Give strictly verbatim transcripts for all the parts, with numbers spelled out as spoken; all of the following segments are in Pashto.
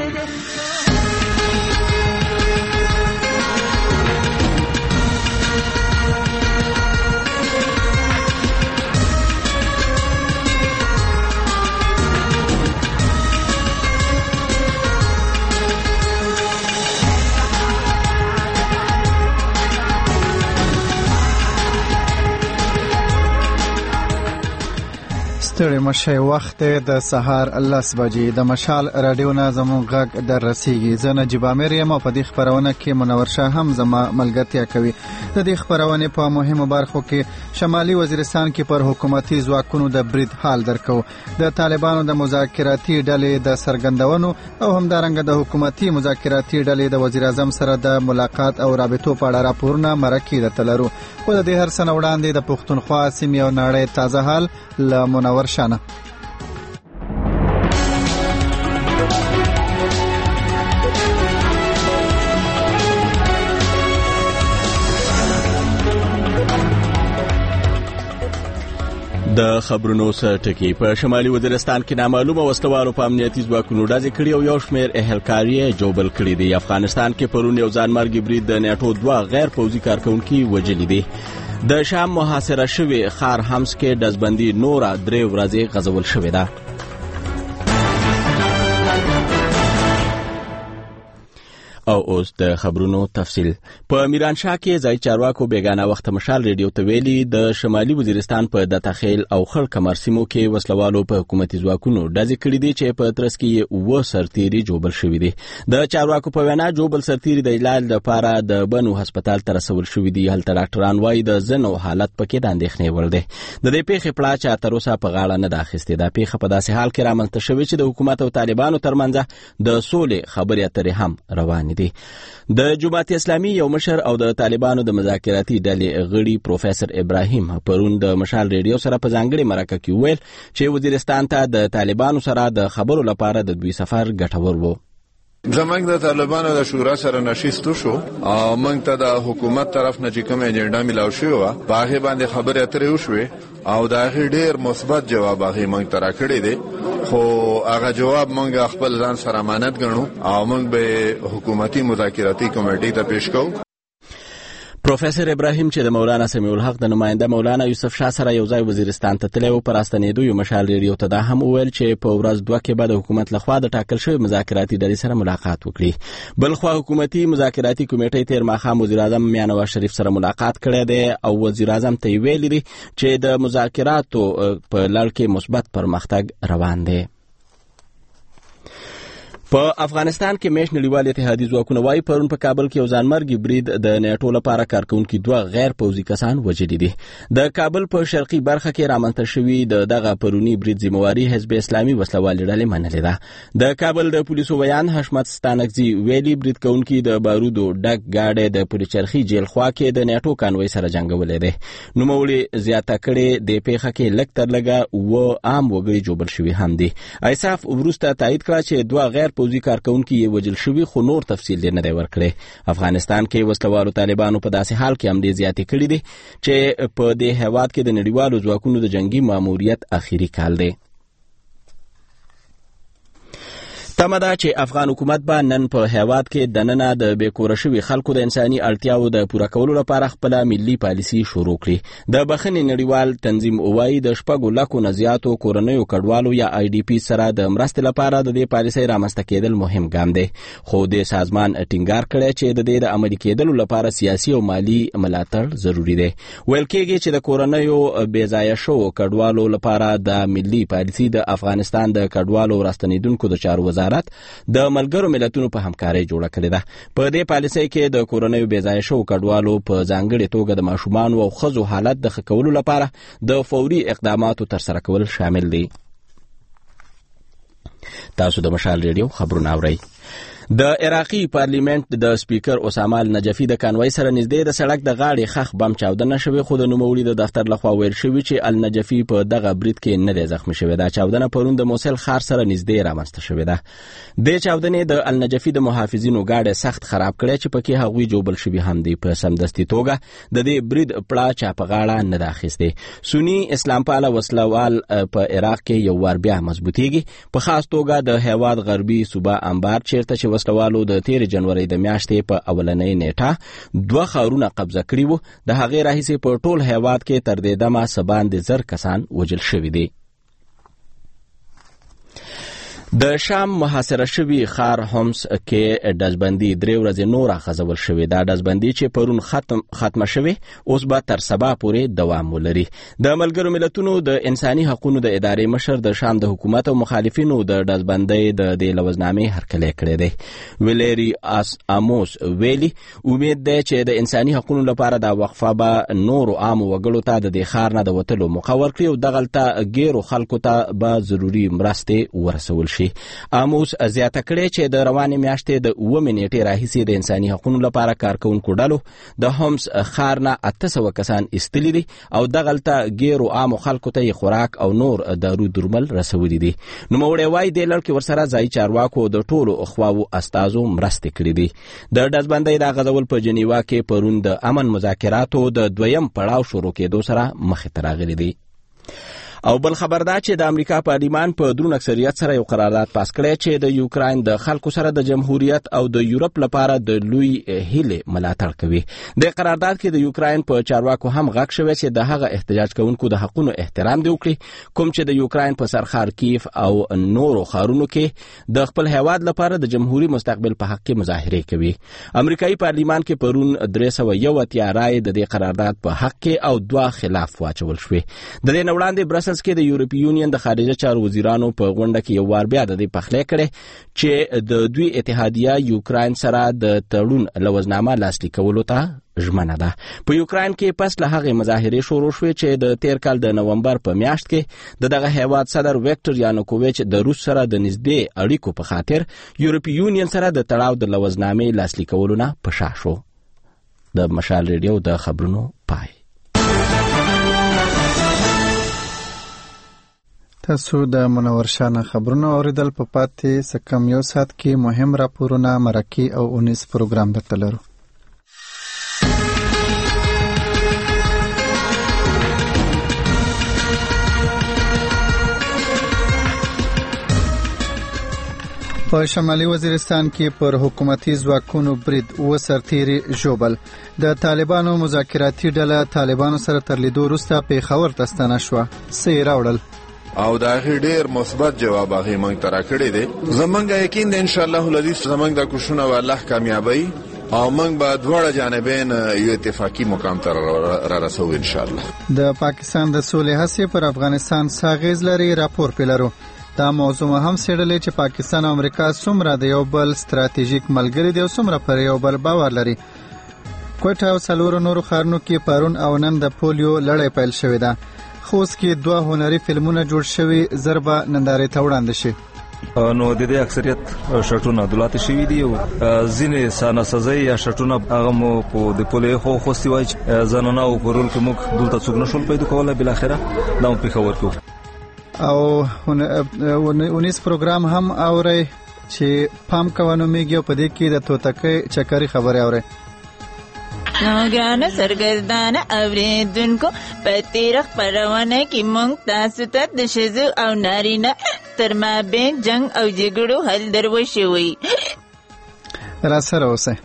ستړي مشي وخت د سهار لس بجې د مشال رادیو نه زموږ غږ در رسیږي. زه نجیب عامر یم او په دې خپرونه کې منور شاه هم زما ملګرتیا کوي. د دې خپرونې په مهمو برخو کې شمالي وزیرستان کې پر حکومتي ځواکونو د برید حال درکو، د طالبانو د مذاکراتي ډلې د سرګندونو او همدارنګه د حکومتي مذاکراتي ډلې د وزیر اعظم سره د ملاقات او رابطو په اړه راپورونه مرکې درته لرو. خو د دې هر څه نه وړاندې د پښتونخوا سیمې او نړۍ تازه حال له منور شانه. د خبرونو سرټکی په شمالي وزیرستان کې نامعلومه وسلوالو په امنیتي ځواکونو ډزې کړي او یو شمېر اهلکاري جوبل کړي دي. افغانستان کې پرون یو ځانمرګي برید د نیټو دوه غیر پوځي کارکونکي وژلي دي. د شام محاصره شوی خار حمس کې ډزبندي نوره درې ورځې غځول شوې ده. او اوس د خبرونو تفصیل. په میرانشاه کې ځای چارواکو بیگانه وخت مشال ریډیو ته ویلي د شمالي وزیرستان په دتخیل او خړ کمر سیمو کې وسلوالو په حکومتي ځواکونو ډزې کړې دي چې په ترڅ کې اوه سرتیري جوبل شوي دي. د چارواکو په وینا جوبل سرتیري د علاج لپاره د بنو هسپتال ته رسول شوي دي. هلته ډاکټران وایي د ځینو حالت پکې د اندېښنې وړ دی. د دې پیښې پړه چا تر اوسه په غاړه نه ده اخیستې. دا پیښه په داسې حال کې رامنځته شوې چې د حکومت او طالبانو ترمنځ د سولې خبرې اترې هم روانې دي. د جماعت اسلامي یو مشر او د طالبانو د مذاکراتي ډلې غړي پروفیسور ابراهیم پرون د مشال ریډیو سره په ځانګړي مرکه کې ویل چې وزیرستان ته د طالبانو سره د خبرو لپاره د دوی سفر ګټور و. زمونږ د طالبانو د شورا سره نشست شو او موږ ته د حکومت طرف نه چې کوم اجنډا ملاو شوی و په هغه باندې خبرې اترې وشوې او دا ډېر مثبت جواب هغه موږ ته راکړی دی. خو هغه جواب موږ خپل ځان سره امانت ګڼو او موږ به حکومتي مذاکراتي کمیټې ته پیش کوو. پروفیسور ابراهیم چې د مولانا سمیع الحق د نماینده مولانا یوسف شاه سره یو ځای وزیرستان ته تللی و په راستنېدو یو مشال ریډیو ته دا هم وویل چې په ورځ دوه کې به د حکومت لخوا د ټاکل شوی مذاکراتي ډلې سره ملاقات وکړي. بلخوا حکومتي مذاکراتي کمیټې تیر ماښام وزیر اعظم میاں نواز شریف سره ملاقات کړی دی او وزیر اعظم ته یې ویلي دي چې د مذاکراتو په لړ کې مثبت پرمختګ روان دی. په افغانستان کې میش نړیوال اتحادیې ځواکونه وایي پرون په کابل کې یو ځانمرګي برید د نیټو لپاره کارکونکي دوه غیر پوځي کسان وژلي دي. د کابل په شرقي برخه کې رامنځته شوي د دغه پرونی برید ذمہواري حزب اسلامي وسلوالې ډلې منلې ده. د کابل د پولیسو بیان حشمت ستانکزي ویلي برید کوونکي د بارودو ډک گاډي د پولیچرخي جیل خوا کې د نیټو کانوي سره جنگولې ده. نوموړي زیاته کړې د پیښه کې لږ تر لږه و عام وګړي جوړ شوي هم دي. ایساف وروسته تایید کړ چې دوه غیر پوځي کارکونکي یې وژل شوي خو نور تفصیل نه دی ورکړی. افغانستان کې وسلوالو طالبانو په داسې حال کې حملې زیاتې کړې دي چې په دې هیواد کې د نړیوالو ځواکونو د جنگي ماموریت اخیری کال دی. تمه ده چې افغان حکومت به نن په هیواد کې دننه د بېکوره شوي خلکو د انساني اړتیاو د پوره کولو لپاره خپله ملي پالیسي شروع کړي. د بخښنې نړیوال تنظیم وایي د شپږو لکو نه زیاتو کورنیو کډوالو یا آی ډي پي سره د مرستې لپاره د دې پالیسۍ رامنځته کېدل مهم ګام دی. خو د سازمان ټینګار کړی چې د دې د عملي کېدلو لپاره سیاسي او مالي ملاتړ ضروري دی. ویل کېږي چې د کورنیو بېځایه شوو کډوالو لپاره د ملي پالیسي د افغانستان د کډوالو راستنېدونکو د چارو وزارت د ملګرو ملتونو په همکارۍ جوړه کړې ده. په دې پالیسۍ کې د کورنیو بېځایه شوو کډوالو په ځانګړې توګه د ماشومانو او ښځو حالت د ښه کولو لپاره د فوري اقداماتو ترسره کول شامل دي. تاسو د مشال ریډیو خبرونه اورئ. د عراقي پارلیمنت د سپیکر اسامه النجفي د کانوای سره نږدې د سړک د غاړې خخ بم چاودنه شوې خو د نوموړي د دفتر لخوا ویل شوي چې النجفي په دغه برید کې نه دی زخمي شوی. دا چاودنه پرون د موصل ښار سره نږدې رامنځته شوې ده. د چاودنې د النجفي د محافظینو گاډي سخت خراب کړی چې پکې هغوی جوبل شوي هم دي. په سمدستي توګه د دې برید پړه چا په غاړه نه ده اخیستې. سني اسلام پاله وسلوال په عراق کې یو وار بیا مضبوطیږي، په خاص توګه د هیواد غربي صوبه انبار چې چیرته چې وسلوالو د تیر جنوري د میاشتې په اولنۍ نیټه دوه ښارونه قبضه کړي وو، د هغې راهیسې په ټول هیواد کې تر دې دمه څه باندې زر کسان وژل شوي دي. د شام محاصره شوي ښار هومس کې ډزبندي درې ورځې نور غځول شوې. دا ډزبندي چې پرون ختم ختمه شوې اوس به تر سبا پورې دوام ولري. د ملګرو ملتونو د انساني حقوقو د ادارې مشر د شام د حکومت او مخالفینو د ډزبندۍ د دې لوزنامې هرکلی کړی دی. ویلری آموس ویلي امید دی چې د انساني حقوقو لپاره دا وقفه به نورو عامو وګړو ته د دې ښار نه د وتلو موقع ورکړي او دغلته ګیرو خلکو ته به ضروري مرستې ورسول شي. آموس زیاته کړې چې د روانې میاشتې د اوومې نیټې راهیسې د انساني حقوقو لپاره کارکوونکو ډلو د هومس ښار نه اته سوه کسان ایستلي دي او دغلته ګیرو عامو خلکو ته یې خوراک او نور دارو درمل رسولي دي. نوموړی وایي دې لړ کې ورسره ځایي چارواکو د ټولو خواوو استازو مرستې کړي دي. د ډزبندۍ دا غځول په جنیوا کې پرون د امن مذاکراتو د دویم پړاو شروع کېدو سره مخې ته راغلي دي. او بل خبر دا چې د امریکا پارلیمان په دروند اکثریت سره یو قرارداد پاس کړی چې د یوکراین د خلکو سره د جمهوریت او د یورپ لپاره د لوی هیلې ملاتړ کوي. د قرارداد کې د یوکراین په چارواکو هم غږ شوی چې د هغه احتجاج کوونکو د حقونو احترام دی وکړي کوم چې د یوکراین په سرخار کیف او نورو ښارونو کې د خپل هیواد لپاره د جمهوریت مستقبل په حق کې مظاهرې کوي. امریکایي پارلیمان کې پرون درې سوه یو اتیا رایې د دې قرارداد په حق کې او دوه خلاف واچول شوې. د دې نه وړاندې برسلز کې د یورپي یونین د خارجه چارو وزیرانو په غونډه کې یو وار بیا د دې پخلی کړی چې د دوی اتحادیه یوکراین سره د تړون لوزنامه لاسلیک کولو ته ژمنه ده. په یوکراین کې پس له هغې مظاهرې شروع شوې چې د تیر کال د نومبر په میاشت کې د دغه هیواد صدر ویکټور یانوکوویچ د روس سره د نږدې اړیکو په خاطر یورپي یونین سره د تړاو د لوزنامې لاسلیک کولو نه په شا شو. د مشال ریډیو د خبرونو پای. تاسو د منور شاه خبرونه اوریدل. په پاتې سکم یو ساعت کې مهم راپورونه، مرکې او اونیس پروګرام درته لرو. په شمالي وزیرستان کې پر حکومتي ځواکونو برید و سرتیري ژوبل. د طالبانو مذاکراتي ډله طالبانو سره تر لیدو وروسته پېښور ته ستانه شوه. څه یې راوړل او دا ډیر مثبت جواب هغه موږ ترا کړی دی. زمونږ یقین دی ان شاء الله العزیز زمونږ د کوششونو والله کامیابی او موږ به دواړه جانبین یو اتفاقی مقام ته را رسو ان شاء الله. د پاکستان د سولې هڅې پر افغانستان ساغیز لري. راپور پیلرو دا موضوع هم سیډلې چې پاکستان او امریکا څومره د یو بل ستراتیژیک ملګري دي او څومره پر یو بل باور لري. کوټه او څلورو نورو ښارونو کې پرون او نن د پولیو لړۍ پیل شوې ده. خوست کې دوه هنري فلمونه جوړ شوي ضربه نندارې ته وړاندې شي. نو د دې اکثریت شټونه دولت شوي دي او ځینې سانسازي یا شټونه هغه مو په د پولیو خو خوستي وای ځانونه او پرول کې موږ دلته څوک نشول پیدا کوله بل اخره دا په خبر کو او اونیس پروګرام هم اوري چې پام کوونو میږي په دې کې د توتکې چکري خبره اوري. نوګرانو سرګردانه اوریدونکو په تیر خبرونه کې مونږ تاسو ته د ښځو او نارینه تر مابین جنگ او جګړو حل دروښوي. را سره اوسه.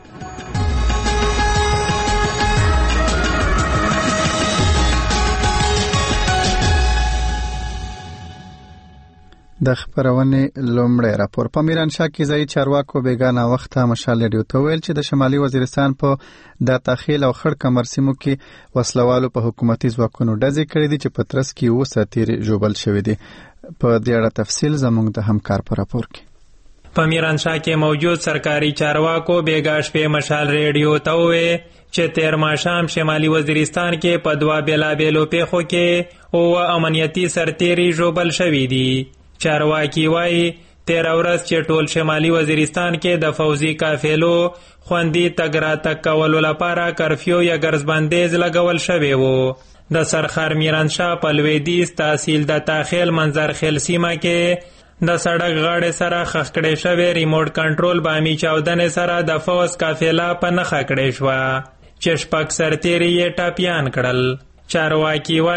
د خبرونې لومړی راپور. په میرانشاه کې ځایي چارواکو بیګانه وخته مشال ریډیو ته ویل چې د شمالي وزیرستان په داتاخیل او خړ کمر سیمو کې وسلوالو په حکومتي ځواکونو ډزې کړې دي چې په ترڅ کې اووه سرتیري ژوبل شوي دي. په دې اړه تفصیل زموږ د همکار په راپور کې. په میرانشاه کې موجود سرکاري چارواکو بیګا شپې مشال ریډیو ته وویل چې تیر ماښام شمالي وزیرستان کې په دوه بېلابېلو پیښو کې اووه امنیتي سرتیري ژوبل شوي دي. چارواکي وایي تیر ورځ چې ټول شمالي وزیرستان کې د فوزي قافلو خوندي تګ راتګ کولو لپاره کرفیو یا ګرځبندیز لګول شوی و. د سرخار میرانشاه په لویدیځ تحصیل د تاخیل منظرخیل سیمه کې د سړک غاړې سره خښ کړی شوی ریموټ کنټرول بامي چاودنې سره د فوز قافله په نښه کړې شوه چې شپږ سرتیري یې ټاپیان کړل. چارواکي وایي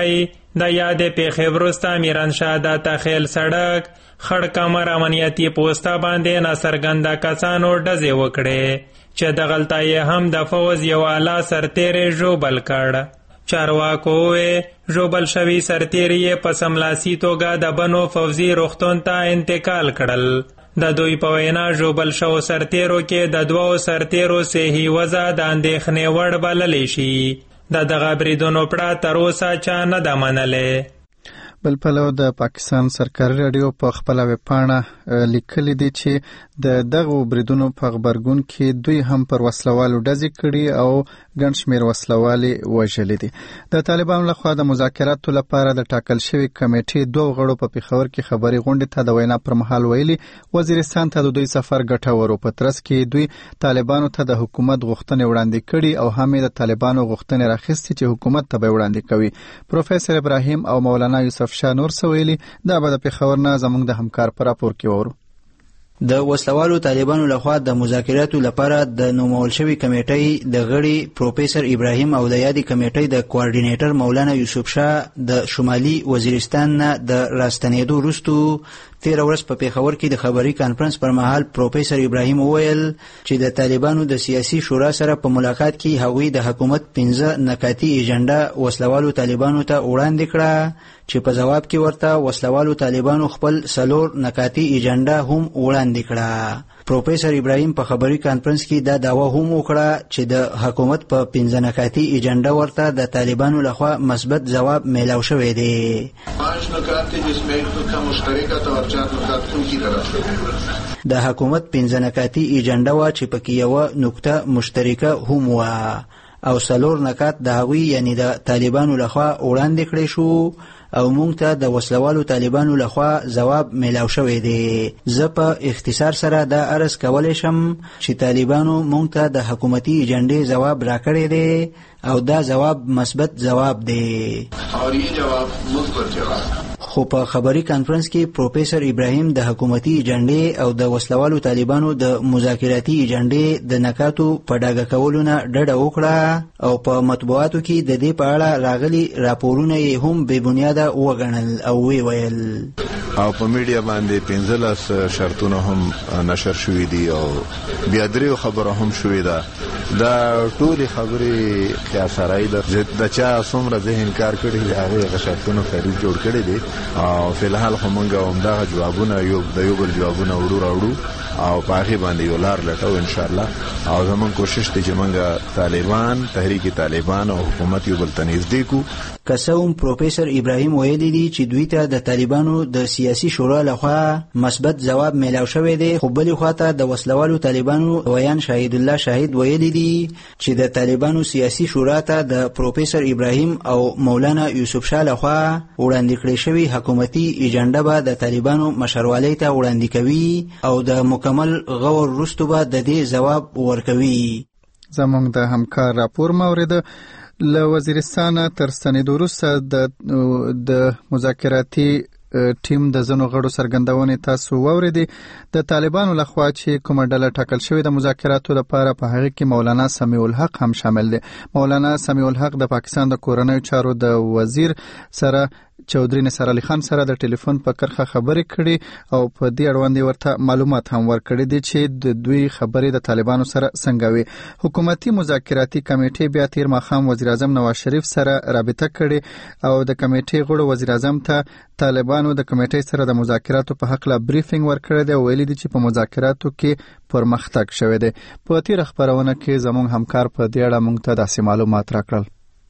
د یادې پیښې وروسته میرانشاه د تخیل سړک خړ کمر امنیتي پوسټه باندې ناڅرګنده کسانو ډزې وکړې چې دغلته یې هم د فوز یو اعلی سرتیری ژوبل کړ. چارواکو وویل ژوبل شوي سرتیري یې په سملاسي توګه د بنو فوزي روغتون ته انتقال کړل. د دوی په وینا ژوبل شوو سرتیرو کې د دوو سرتیرو صحي وضع د اندېښنې وړ بللی شي. د دغه بریدونو پړه تر اوسه چا نه ده منلې. بل پلو د پاکستان سرکاري راډیو په خپله ویبپاڼه لیکلي دي چې د دغو بریدونو په غبرګون کې دوی هم پر وسلوالو ډزې کړي او ګڼ شمېر وسلوالې وژلي دي. د طالبانو لخوا د مذاکراتو لپاره د ټاکل شوي کمیټې دوه غړو په پېښور کې خبري غونډې ته د وینا پر مهال ویلي وزیرستان ته د دوی سفر ګټور و. په ترڅ کې دوی طالبانو ته د حکومت غوښتنې وړاندې کړي او هم د طالبانو غوښتنې راخیستې چې حکومت ته به وړاندې کوي. پروفیسور ابراهیم او مولانا یوسف شاه نور سویلی دا به د پېښور نه زموږ د همکار په راپور کې وورو. د وسلوالو طالبانو لخوا د مذاکراتو لپاره د نومول شوی کمیټې د غړي پروفیسور ابراهیم او د یادې کمیټې د کوارډینیټر مولانا یوسف شاه د شمالي وزیرستان نه د راستنېدو وروسته تیر ورځ په پېښور کې د خبري کانفرنس پر مهال پروفیسور ابراهیم وویل چې د طالبانو د سیاسي شورا سره په ملاقات کې هغوی د حکومت پنځه نکاتي ایجنډا وسلوالو طالبانو ته وړاندې کړه چې په جواب کې ورته وسلوالو طالبانو خپل سلور نکاتي ایجنډا هم وړاندې کړه. پروفیسور ابراهیم په خبري کانفرنس کې دا دعوه هم وکړه چې د حکومت په پنځه نکاتي ایجنډا ورته د طالبانو لخوا مثبت جواب میلاو شوی دی. پنځه نکات جسمه کوم مشترکه او چار نکات کوم کی طرف د حکومت پنځه نکاتي ایجنډا وا چې پکې یو نقطه مشترکه هم وا او سلور نکات د هغوی یعنی د طالبانو لخوا وړاندې کړی شو او مونږ ته د وسلوالو طالبانو لخوا جواب میلاو شوی دی. زه په اختصار سره دا عرض کولی شم چې طالبانو مونږ ته د حکومتي ایجنډې جواب راکړی دی او دا جواب مثبت جواب دی. اور یہ جواب مثبت جواب. خو په خبري کانفرنس کې پروفیسور ابراهیم د حکومتي ایجنډې او د وسلوالو طالبانو د مذاکراتي ایجنډې د نکاتو په ډاګه کولو نه ډډه وکړه او په مطبوعاتو کې د دې په اړه راغلي راپورونه یې هم بې بنیاده وګڼل او وی ویل او په میډیا باندې پنځلس شرطونه هم نشر شوي دي او بیا دریو خبره هم شوې ده. دا ټولې خبرې قیاسرایي ده د چا څومره ذهن کار کړی دی هغې شرطونو خرید جوړ کړی دی او فلحال خو مونږ همدغه جوابونه یو د یو بل جوابونه وړو راوړو او په هغې باندې یو لار لټو انشاءالله او زموږ کوشش دی چې مونږ طالبان تحریک طالبان او حکومت یو بل ته نږدې کړو. که څه هم پروفیسور ابراهیم ویلی دی چې دوی ته د طالبانو د سیاسي شورا لخوا مثبت جواب میلاو شوی دی خو بلې خواته د وسلوالو طالبانو ویان شهید الله شهید ویلی دی چې د طالبانو سیاسي شورا ته د پروفیسور ابراهیم او مولانا یوسف شاه لخوا وړاندې کړی شوی حکومتي ایجنډا به د طالبانو مشروالۍ ته وړاندې کوي او د مکمل غور وروسته به د دې جواب ورکوي. زموږ د همکار راپور مورد له وزیرستان تر ستنېدو وروسته د د مذاکراتي ټیم د ځینو غړو څرګندونې تاسو واورېدې. د طالبانو لخوا چې کومه ډله ټاکل شوې د مذاکراتو لپاره په هغې کې مولانا سمیع الحق هم شامل دی. مولانا سمیع الحق د پاکستان د کورنیو چارو د وزیر سره چودري نصر علي خان سره د ټلیفون په کرخه خبرې کړي او په دې اړوند ورته معلومات هم ورکړي دي چې د دوی خبرې د طالبانو سره څنګه وي. حکومتي مذاکراتي کمیټې بیا تیر ماښام وزیر اعظم نواز شریف سره رابطه کړي او د کمیټې غړو وزیر اعظم ته طالبانو د کمیټې سره د مذاکراتو په حق لا بریفینګ ورکړی دی او ویلي دي چې په مذاکراتو کې پرمختګ شوی دی. په تیر خبرونه کې زموږ همکار په دې اړه موږ ته داسې معلومات راکړل.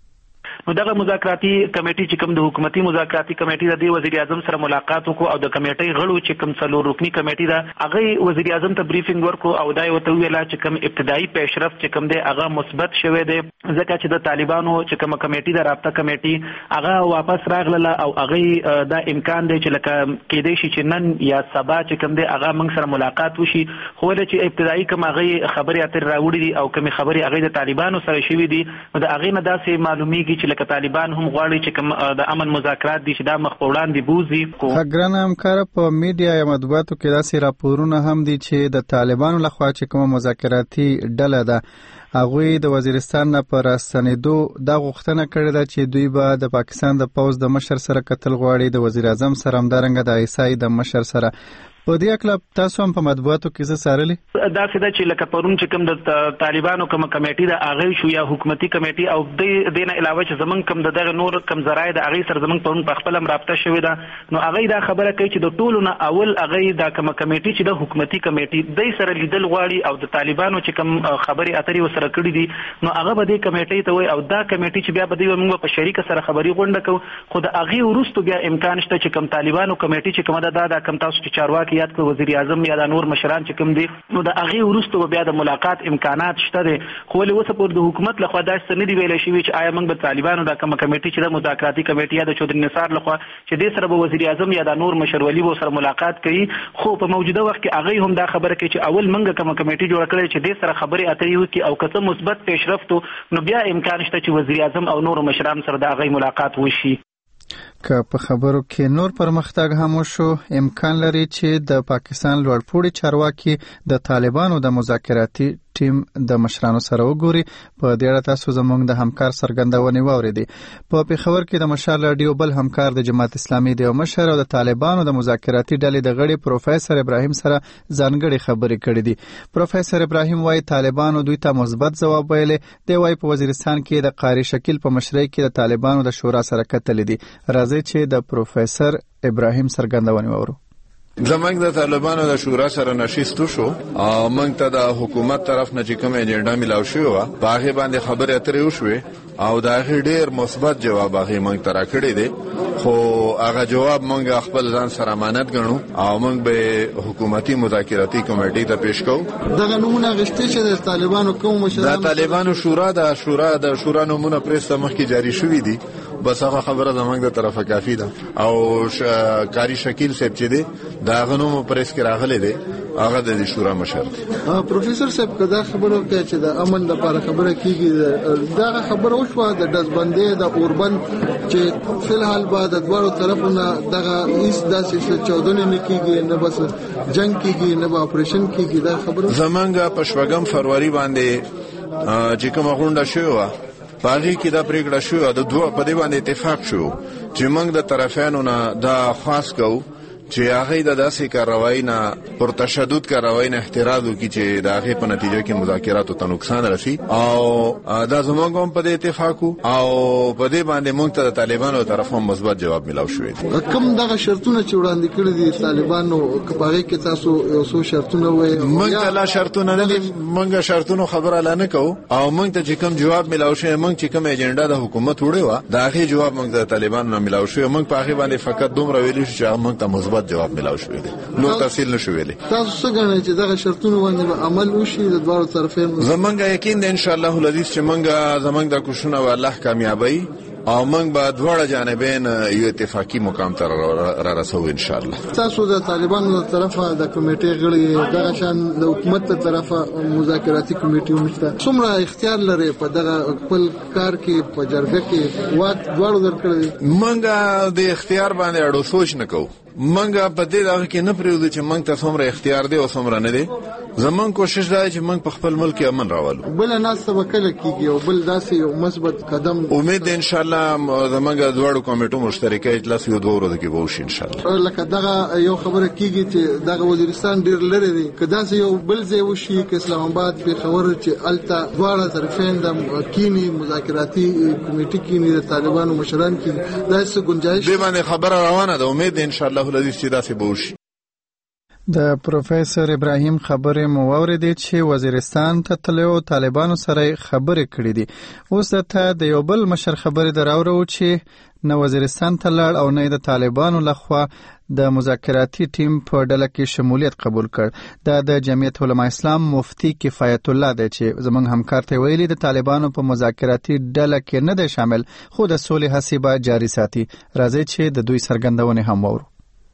نو دغه مذاکراتي کمیټې چې کوم د حکومتي مذاکراتي کمیټې د دې وزیر اعظم سره ملاقات وکړو او د کمیټې غړو چې کوم څلور رکني کمیټې ده هغه وزیر اعظم ته بریفینګ ورکړو او دا یې ورته وویل چې کوم ابتدایي پیشرفت چې کوم دی هغه مثبت شوی دی ځکه چې د طالبانو چې کومه کمیټې ده رابطه کمیټې هغه واپس راغله او هغه دا امکان دی چې لکه کېدای شي چې نن یا سبا چې کوم دی هغه موږ سره ملاقات وشي خو ولې چې ابتدایي کوم هغه خبرې اترې راوړي دي او کومې خبرې هغه د طالبانو سره شوي دي نو د هغې نه داسې معلومیږي چې لکه طالبان هم غواړي چې کوم د امن مذاکرات دي چې دا مخ په وړاندې بوزي. ګران همکار په میډیا یا مطبوعاتو کې داسې راپورونه هم دي چې د طالبانو لخوا چې کوم مذاکراتي ډله ده هغوی د وزیرستان نه پر راستنېدو دا غوښتنه کړې ده چې دوی به د پاکستان د پوځ د مشر سره کتل غواړي، د وزیر اعظم سره همدارنګه د عیسائی د مشر سره. په دې اکلب تاسو هم په مطبوعاتو کې څه څارلي؟ دا څه ده چې لکه پرون چې کوم د طالبانو کوم کمیټي د هغه شو یا حکومتي کمیټي او د دینه علاوه چې زمونږ کوم دغه نور کوم ذرایع د هغه سره زمونږ پرون په خپل رابطه شوې ده، نو هغه دا خبره کوي چې د ټولو نه اول هغه دا کوم کمیټي چې د حکومتي کمیټي د سره لیدل غواړي او د طالبانو چې کوم خبري اترې وسره کړې دي نو هغه به د کمیټي ته وي او دا کمیټي چې بیا به دوی موږ په شریک سره خبري غونډه کوو، خو د هغه ورستو بیا امکان شته چې کوم طالبانو کمیټي چې کومه ده دا کوم تاسو چې چارواکي یاد کړو وزیر اعظم یا د نور مشران چې کوم دي نو د هغه ورستو بیا د ملاقات امکانات شته دي، خو له اوسه پورې د حکومت لخوا دا څه نه دی ویل شوی چې آیا موږ به طالبانو د کوم کمیټي چې د مذاکراتي کمیټي یا د چودري نثار لخوا چې د سره به وزیر اعظم یا د نور مشرولي به سره ملاقات کوي، خو په موجوده وخت کې هغه هم دا خبره کوي چې اول موږ کوم کمیټي جوړ کړی چې د سره خبري اترې وکړي او کله مثبت پیشرفت نو بیا امکان شته چې وزیر اعظم او نور مشران سره د هغه ملاقات وشي. که په خبرو کې نور پرمختګ هم وشو امکان لري چې د پاکستان لوړپوړي چارواکي د طالبانو د مذاکراتي ټیم د مشرانو سره وګوري. په دې اړه تاسو زموږ د همکار څرګندونې واورېدې. په پیښور کې د مشال رادیو بل همکار د جماعت اسلامي د مشر او د طالبانو د مذاکراتي ډلې د غړي پروفیسور ابراهیم سره ځانګړي خبرې کړې دي. پروفیسور ابراهیم وايي طالبانو دوی ته مثبت ځواب ویلي دی. وايي په وزیرستان کې د قاری شکیل په مشرۍ کې د طالبانو د شورا سره کتل دي. راځي چې د پروفیسور ابراهیم څرګندونې واورو. زمنګ د طالبانو د شورا سره نشستو شو او موږ ته د حکومت طرف نه چې کوم اجنډا ملاو شو په هغه باندې خبرې اترې وشوې او دا ډېر مثبت جواب هغه موږ ته راکړی دی، خو هغه جواب موږ خپل ځان سره امانت ګڼو او موږ به حکومتي مذاکراتي کمیټې ته پیش کوو. دغه نمونه غشتي چې د طالبانو کوم مشران د طالبانو شورا د شورا د شورا نمونه پریس ته مخکې جاری شوې دي، بس هغه خبره زموږ د طرفه کافی ده او کاری شکیل صاحب چې دی دا غنوم پریس کې راغلي دی هغه د شورا مشر دی. پروفیسور صاحب کدا خبرو کې چې د امن لپاره خبره کیږي دا خبره وشوه د دزبندې د اوربند چې فلحال بعد د دوه طرفونو دغه هیڅ داسې چودنه نه کیږي نه بس جنگ کیږي نه اپریشن کیږي دا خبره زمونږ په شپږم فروری باندې چې کومه غونډه شوه باغی کې دا پریکړه شو د دوه په دی باندې اتفاق شو چې موږ د طرفینو نه دا خاص کوو چې هغه د داسې کاروایی نه پر تشدد کاروایی نه احتراز وکړي چې د هغه په نتیجه کې مذاکراتو ته نقصان رسي او دا زموږ هم په دې اتفاق او په دې باندې موږ ته د طالبانو طرفه مثبت جواب ملاو شوی دی. کوم دغه شرطونه چې وړاندې کړی دي طالبانو کپاغي کې تاسو یو څو شرطونه وایي؟ موږ لا شرطونه نه دي، موږ شرطونو خبره لا نه کوو او موږ ته چې کوم جواب ملاو شوی موږ چې کوم اجنډا د حکومت وړي و دا هغه جواب موږ د طالبانو نه ملاو شوی موږ په هغه باندې فقط دومره ویلو چې موږ ته مثبت جواب ملاو شوی دی، نو تفصیل نشو ویلي. تاسو څنګه غواړئ چې دغه شرطونه باندې عمل وشي د دوه طرفینو؟ زمونږ یقین دی ان شاء الله العزیز چې موږ زمونږ د کوششونو الله کامیابی او موږ به دواړه جانبین یو اتفاقی مقام ته را رسو ان شاء الله. تاسو د طالبانو له طرفه د کمیټې غړي دغه شان د حکومت له طرفه مذاکراتي کمیټې ومشته څومره اختیار لري په دغه خپل کار کې په جرګه کې واک دواړو درکړي؟ موږ د اختیار باندې اړو سوچ نه کوو، موږ په دې دغه کې نه پریږدو چې موږ ته څومره اختیار دی او څومره نه دی. زمون کوشش دا چې موږ په خپل ملک امن راولو. بل نه سبقله کیږي او بل داسې یو مثبت قدم امید ان شاء الله زمونږ دوړو کمیټو مشترکه اجلاس یو دوه ورځې کې وشي ان شاء الله. لکه دغه یو خبره کیږي چې دغه وزیرستان ډیر لري دی کدا چې یو بل ځای وشي ک اسلام آباد په خبر چې التا دواړه طرفین د کینی مذاکراتي کمیټې کینی د طالبانو مشران کې داسې گنجائش به باندې خبره روانه ده. امید ان شاء الله العزیز چې داسې وشي. د پروفیسور ابراهیم خبرې مو واورېدې چې وزیرستان ته تلو طالبانو سره خبرې کړې دي. اوس ته د یو بل مشر خبرې دراورو چې نه وزیرستان ته لاړ او نه د طالبانو لخوا د مذاکراتي ټیم په ډله کې شمولیت قبول کړ. دا د جمعیت علماء اسلام مفتی کفایت الله دی چې زمونږ همکار ته ویلي د طالبانو په مذاکراتي ډله کې نه دی شامل خو د سولې هڅې به جاري ساتي. راځي چې د دوی څرګندونې هم واورو.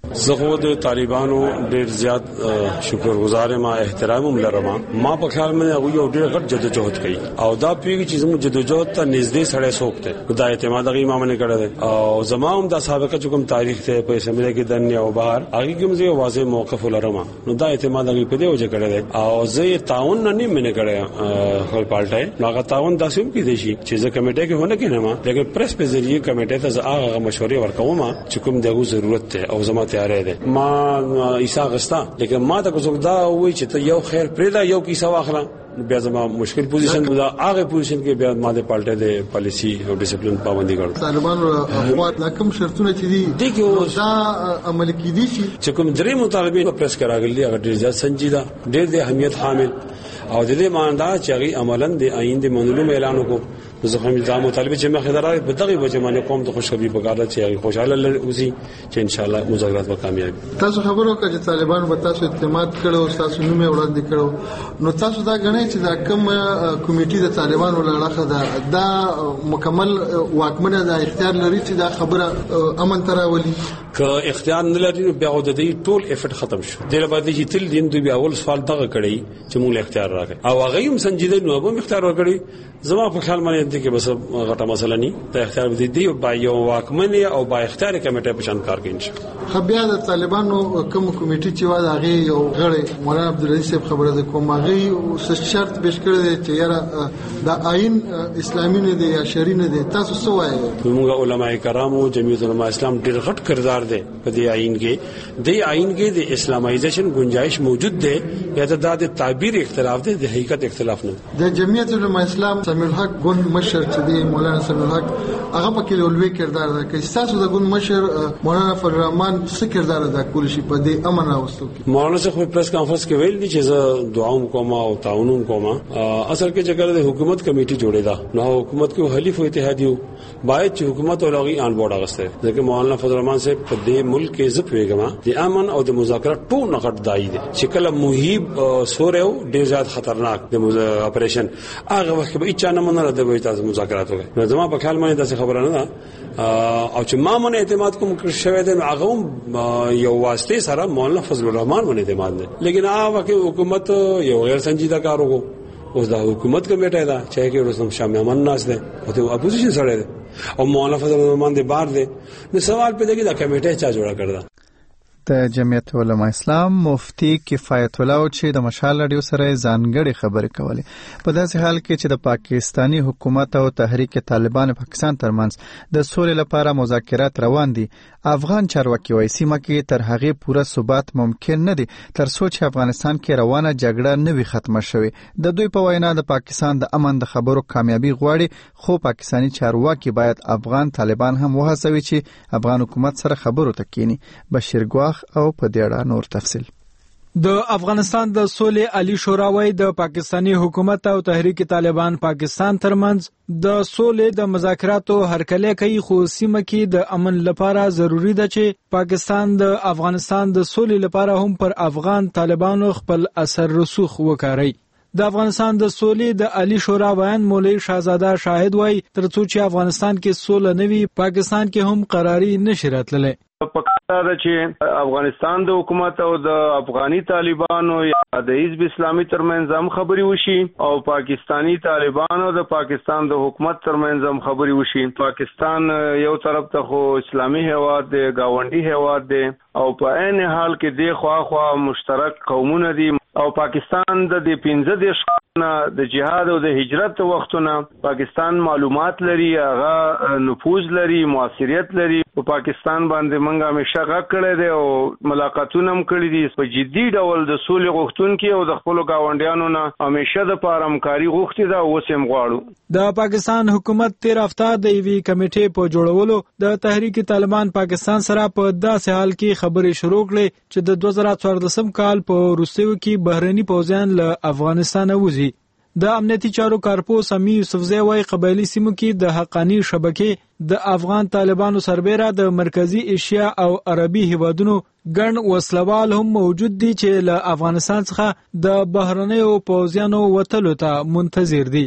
زه د طالبانو ډیر زیات شکرګزار ما احترام هم لرم. ما په خیال مې هغه یو ډیر غټ جدوجہد کوي او دا پیږي چې زموږ جدوجہد ته نږدې سړی سوکته دا اعتماد غي ما باندې کړی او زما هم دا سابقه چوکم تاریخ ته په اسمبلی کې دنیا او بهر هغه کوم زه واضح موقف لرم نو دا اعتماد غي په دې وجه کړی او زه تعاون نه نه کړی خپل پالټای هغه تعاون داسې هم کې دي چې زه کمیټه کې هونه کینم لیکن پریس په ذریعہ کمیټه ته هغه مشورې ورکوم چې کوم دغه ضرورت ته او زما تیار دی. ما عیسی غستا لیکن ما ته کوم دا وایي چې ته یو خیر پرېدا یو کیسه واخلا بیا زما مشکل پوزیشن دا هغه پوزیشن کې بیا ما د پالټه د پالیسی او ډیسپلین پابندي کړو. طالبانو اخوات لکم شرطونه چې دي دا عمل کې دي چې کوم درې مطالبه په پریس کراغلي هغه ډیر ځات سنجیده ډیر د اهمیت حامل او د دې ماندا چې هغه عملاً د آئین د منلو اعلان وکړو. زه هم دا مطالبه چې مخه درای په دغه وجه باندې قوم ته خوشخبری وکړه چې هغه خوشاله اوسي چې ان شاء الله مذاکرات به کامیاب. تاسو خبرو کړئ چې طالبان به تاسو اعتماد کړو تاسو نوم وړاندې کړو نو تاسو دا غنئ چې دا کوم کمیټه د طالبانو لړخه ده دا مکمل واکمنه د اختیار لري چې دا خبره امن تراولي که اختیار نه لري بیا د دې ټول افټ ختم شو. د لبادي چې تل دین دوی اول سوال دغه کړی چې موږ اختیار راکړي او هغه هم سنجیده نو به اختیار ورکړي. زما په خیال باندې دي کې بس غټه مسله نه د اختیار بدی دی او با یو واکمن او با اختیار کمیټه په شان کار کوي. خبیا د طالبانو کوم کمیټه چې وا هغه یو غړي مولانا عبدالعزیز صاحب خبره ده کوم هغه شرط پیش کړی چې یاره د آئین اسلامي نه دی یا شرعي نه دی. تاسو څه وایي؟ موږ علماء کرامو جمعیت علماء اسلام ډېر غټ کردار دی په دې آئین کې. د آئین کې د اسلامایزیشن گنجائش موجود دی یا د تعبیر اختلاف دی د حقیقت اختلاف نه. د جمعیت علماء اسلام سمیع الحق ګوند مشر چې دی مولانا سمیع الحق هغه پکې لوی کردار ادا کوي. تاسو د ګوند مشر مولانا فضل الرحمن څه کردار ادا کولی شي په دې امن راوستلو کې؟ مولانا صاحب پریس کانفرنس کې ویل دي چې زه دعاوم کوم او تعاون کوم. اصل کې چې د حکومت کمیټه جوړې ده نو حکومت کې حلیف او اتحادیو باید چې حکومت ولغي آن بورډ اغسته ځکه مولانا فضل الرحمن صاحب په دې ملک کې زپ ویګما د امن او د مذاکرات ټول نقد دای دي چې کله مهیب سورو ډیر زیات خطرناک د اپریشن هغه وخت به اچانه منره د وای تاسو مذاکرات وکړي. نو زما په خیال باندې تاسو خبره نه ده او چې ما مون اعتماد کوم شوی دی هغه یو واسطه سره مولانا فضل الرحمن باندې اعتماد ده لیکن هغه وخت حکومت یو غیر سنجیده کار وکړو. اوس دا حکومت کمیټه ده چې کې رسم شامل امن ناس ده او ته اپوزیشن سره ده او مولانا فضل الرحمن دې بار ده. نو سوال پیدا کیږي دا کمیټه چا جوړه کړه؟ د جمعیت علماء اسلام مفتی کفایت الله چې د مشال رادیو سره ځانګړي خبرې کولې په داسې حال کې چې د پاکستانی حکومت او تحریک طالبان پاکستان ترمنځ د سولې لپاره مذاکرات روان دي. افغان چارواکي وايي سیمه کې تر هغه پوره ثبات ممکن نه دي تر څو چې افغانستان کې روانه جګړه نه وي ختمه شوې. د دوی په وینا د پاکستان د امن د خبرو کامیابی غواړي خو پاکستانی چارواکي باید افغان طالبان هم وهڅوي چې افغان حکومت سره خبرو ته کینی. بشیر ګواخ او په دې اړه نور تفصیل. د افغانستان د سولې عالی شورا وايي د پاکستانی حکومت او تحریک طالبان پاکستان ترمنځ د سولې د مذاکراتو هرکلی کوي خو سیمه کې د امن لپاره ضروری ده چې پاکستان د افغانستان د سولې لپاره هم پر افغان طالبانو خپل اثر رسوخ وکړي. د افغانستان د سولې د عالی شورا بیان مولوی شاهزاده شاهد وايي ترڅو چې افغانستان کې سوله نه وي پاکستان کې هم قراری نشي راتللی. پکاره ده چې افغانستان د حکومت او د افغاني طالبانو یا د حزب اسلامي ترمنځ هم خبري وشي او پاکستانی طالبانو د پاکستان د حکومت ترمنځ هم خبري وشي. پاکستان یو طرف ته خو اسلامي هیواد دی گاونډي هیواد دی او په عین حال کې د خوا خوا مشترک قومونه دي او پاکستان د دې پنځه دیش نه د جهاد او د هجرت وختونه پاکستان معلومات لري هغه نفوذ لري موثریت لري. په پاکستان باندې منګه همیشه غږ کړی دی او ملاقاتونه هم کړي دي په جدي ډول د سولې غوښتونکي او د خپلو ګاونډیانو نه همیشه د پاره همکاري غوښتې ده اوس هم غواړو. د پاکستان حکومت تیر هفته د یوې کمیټې په جوړولو د تحریک طالبان پاکستان سره په داسې حال کې خبرې شروع کړې چې د دوه زره څوارلسم کال په وروستیو کې بهرني پوځیان له افغانستان وځي. د امنیتي چارو کارپو سمی یوسفزی وايي قبایلی سیمو کې د حقانی شبکې د افغان طالبانو سربېره د مرکزی ایشیا او عربي هیوادونو ګڼ وسلوال هم موجود دي چې له افغانستان څخه د بهرنیو پوځیانو وتلو ته منتظر دي.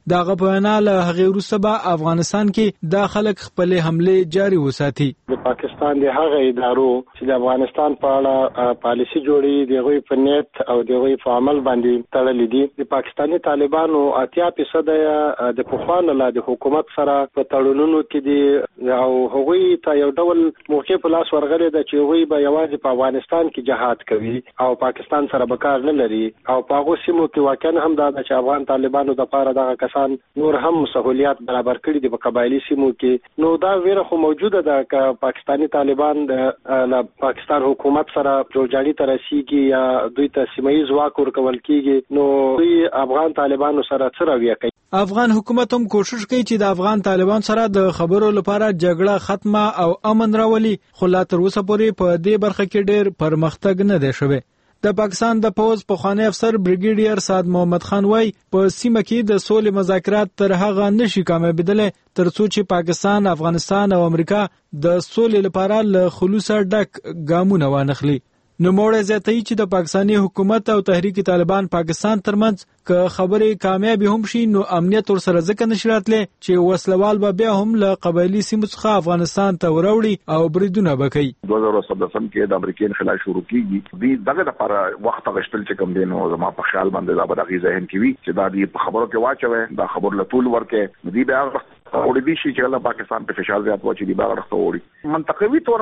دغه په وینا له هغې وروسته به افغانستان کې دا خلک خپلې حملې جاري وساتي. د پاکستان د هغه ادارو چې د افغانستان په اړه پالیسي جوړي د هغوی په نیت او د هغوی په عمل باندې تړلې دي. د پاکستاني طالبانو اتیا فیصد د پخوانه لا د حکومت سره په تړونونو کې دي او هغوی ته یو ډول موقع په لاس ورغلې ده چې هغوی به یوازې په افغانستان کې جهاد کوي او پاکستان سره به کار نه لري او په هغو سیمو کې واقعا هم دا ده چې افغان طالبانو دپاره دغه کسان نور هم سهولیات برابر کړي دي په قبایلي سیمو کې. نو دا ویره خو موجوده ده که پاکستاني طالبان د پاکستان حکومت سره جوړجاړي ته رسیږي یا دوی ته سیمه ییز واک ورکول کېږي نو دوی افغان طالبانو سره څه رویه کوي. افغان حکومت هم کوشش کوي چې د افغان طالبان سره د خبرو لپاره جګړه ختمه او امن راولي، خو لا تر اوسه پورې په دې برخه کې ډېر پرمختګ نه دی شوی. د پاکستان د پوز پخوانی افسر بریګیډیر سعد محمد خان وای په سیمه کې د سولې مذاکرات تر هغه نشي کامیابیدلی تر څو چې پاکستان، افغانستان او امریکا د سولې لپاره له خلوصه ډک ګامونه وانخلي. نو موړ زیاتوي چې د پاکستاني حکومت او تحریک طالبان پاکستان ترمنځ که خبرې کامیابی هم شي نو امنیت ورسره ځکه نشي راتلی چې وسلوال به بیا هم له قبایلي سیمو څخه افغانستان ته وروړي او بریدونه به کوي. دوه زره څلورم کې د امریکا انخلا شروع کیږي دوی دغه لپاره وخت غشتل چې کوم دی نو زما په خیال باندې دا به د ذهن کې وي چې دا دی په خبرو کې واچوي دا خبر له ټول ورکه دوی بیا وړي دي چې الله پاکستان په فشار زیات واچي دی باغ راځي وړي منطقوي تور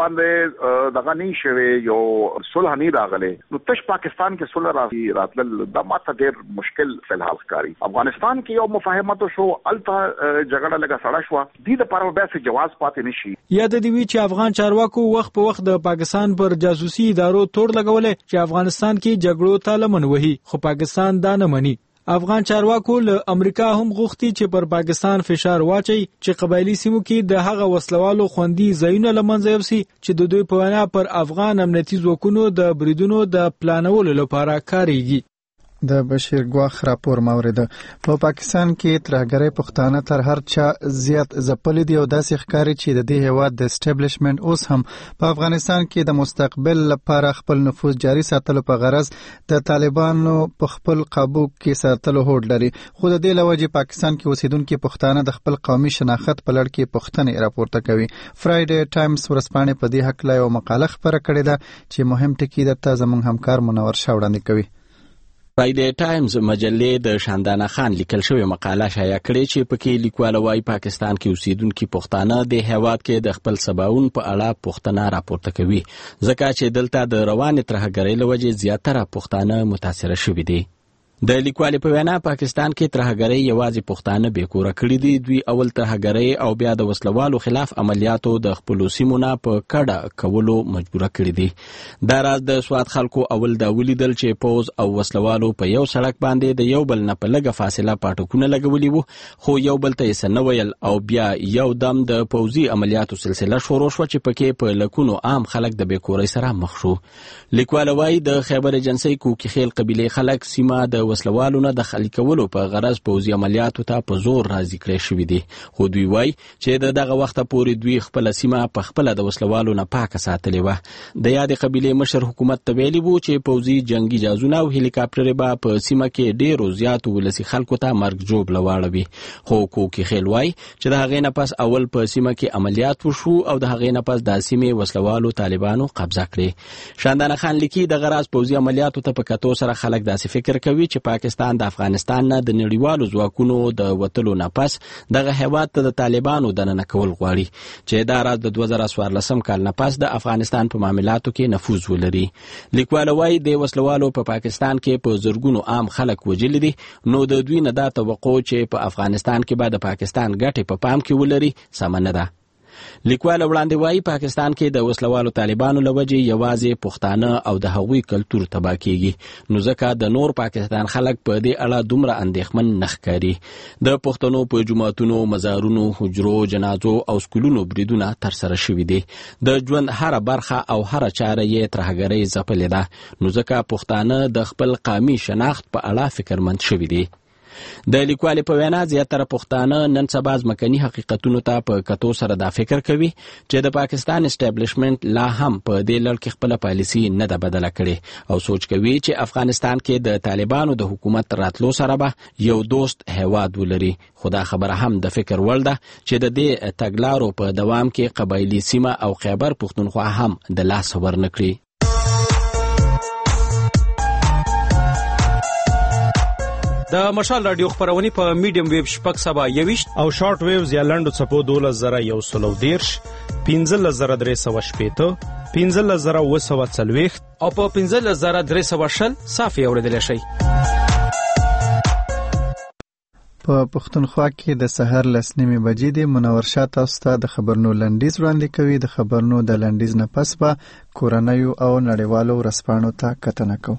باندې دغه نه شوي یو صلح نه راغله نو تش پاکستان کې صلح راځي راتل د ماته ډیر مشکل فلحال ښکاری. افغانستان کې یو مفاهمه شو الته جګړه لګه سړه شو دي د پاره به څه جواز پاتې نشي. یاد دی وی چې افغان چارواکو وخت په وخت د پاکستان پر جاسوسي ادارو تور لګولې چې افغانستان کې جګړو ته لمن وهي، خو پاکستان دا نه مني. افغان چارواکو له امریکا هم غوښتي چې پر پاکستان فشار واچي چې قبایلی سیمو کې د هغه وسلوالو خوندي ځایونه لمنځه یوسي چې د دوی په وینا پر افغان امنیتي ځواکونو د بریدونو د پلانولو لپاره کاریږي. د بشیر ګواخ راپور مورد په پاکستان کې ترهګرۍ پښتانه تر هر چا زیات ځپلي دي او داسې ښکاري چې د دې هیواد د اسټابلیشمنت اوس هم په افغانستان کې د مستقبل لپاره خپل نفوذ جاري ساتلو په غرض د طالبانو په خپل قابو کې ساتلو هوډ لري. خو د دې له وجې پاکستان کې اوسیدونکي پښتانه د خپل قومي شناخت په لړ کې پوښتنې راپورته کوي. فرایډے ټایمز ورځپاڼې په دې هکله یو مقاله خپره کړې ده چې مهم ټکي درته زموږ همکار منور شاه وړاندې کوي. فرایډے ټایمز مجلې د شاندانه خان لیکل شوې مقاله شایع کړې چې پکې لیکوال وايي پاکستان کې اوسیدونکي پښتانه د هیواد کې د خپل سباوون په اړه پوښتنه راپورته کوي ځکه چې دلته د روانې ترهګرۍ له وجې زیاتره پښتانه متاثره شوي دي. د لیکوال په وینا پاکستان کې ترهګرۍ یوازې پښتانه بیکوره کړي دي. دوی اول ترهګرۍ او بیا د وسلوالو خلاف عملیاتو د خپلو سیمو نه په کډه کولو مجبوره کړي دي. دا راز د سوات خلکو اول دا ولیدل چې پوز او وسلوالو په یو سړک باندې د یو بل نه په لږه فاصله پاټکونه لګولي وو، خو یو بل ته یې څه نه ویل او بیا یو دم د پوځي عملیاتو سلسله شروع شوه چې پکې په لکونو عام خلک د بیکورۍ سره مخ شو. لیکوال وایي د خیبر ایجنسۍ کوکي خیل قبیلې خلک سیمه د وسلوالو نه د خالي کولو په غرض پوځي عملیاتو ته په زور راضي کړی شوي دي. خو دوی وایي چې د دغه وخته پورې دوی خپله سیمه په خپله د وسلوالو نه پاکه ساتلې وه. د یادې قبیلې مشر حکومت ته ویلي وو چې پوځي جنګي جهازونه او هلیکاپټرې به په سیمه کې ډېرو زیاتو ولسي خلکو ته مرګ ژوبله واړوي. خو کوکي خیل وایي چې د هغې نه پس اول په سیمه کې عملیات وشو او د هغې نه پس دا سیمې وسلوالو طالبانو قبضه کړې. شاندانه خان لیکي دغه راز پوځي عملیاتو ته په کتو سره خلک داسې فکر کوي چې پاکستان د افغانستان نه د نړیوالو ځواکونو د وتلو نه پس دغه هیواد ته د طالبانو دننه کول غواړي چې دا راز د دوه زره څوارلسم کال نه پس د افغانستان په معاملاتو کې نفوذ ولري. لیکوال وایي د وسلوالو په پاکستان کې په زرګونو عام خلک وژلي دي، نو د دوی نه دا توقع چې په افغانستان کې به د پاکستان ګټې په پام کې ولري سمه نه ده. لیکوال وړاندې وایي پاکستان کې د وسلوالو طالبانو له وجې یوازې پښتانه او د هغوی کلتور تباه کیږي، نو ځکه د نور پاکستان خلک په دې اړه دومره اندېښمن نه ښکاري. د پښتنو په جوماتونو، مزارونو، حجرو، جنازو او سکولونو بریدونه ترسره شوي دي. د ژوند هره برخه او هره چاره یې ترهګرۍ ځپلې ده، نو ځکه پښتانه د خپل قومي شناخت په اړه فکرمند شوي دي. د لیکوالې په وینا زیاتره پښتانه نن سبا ځمکني حقیقتونو ته په کتو سره دا فکر کوي چې د پاکستان اسټابلیشمنت لا هم په دې لړ کې خپله پالیسي نه ده بدله کړې او سوچ کوي چې افغانستان کې د طالبانو د حکومت راتلو سره به یو دوست هیواد ولري. خو دا خبره هم د فکر وړ ده چې د دې تګلارو په دوام کې قبایلي سیمه او خیبر پښتونخوا هم د لاس ورنکړي. د مشال رادیو خبرونه په میډیم ویب شپږ سبا یويشت او شارټ ویوز یا لنډو څپو دولس زره یو سلو دیرش پنځه زره درې سوه شپېته پنځه زره اوه سوه څلوېښت او په پنځه زره درې سوه شل صافي اورېدلی شئ. په پښتونخوا کې د سحر لس نیمې بجې د منور شاه تاسو ته د خبرونو لنډیز وړاندې کوي. د خبرونو د لنډیز نه پس به کورنیو او نړیوالو ورځپاڼو ته کتنه کوو.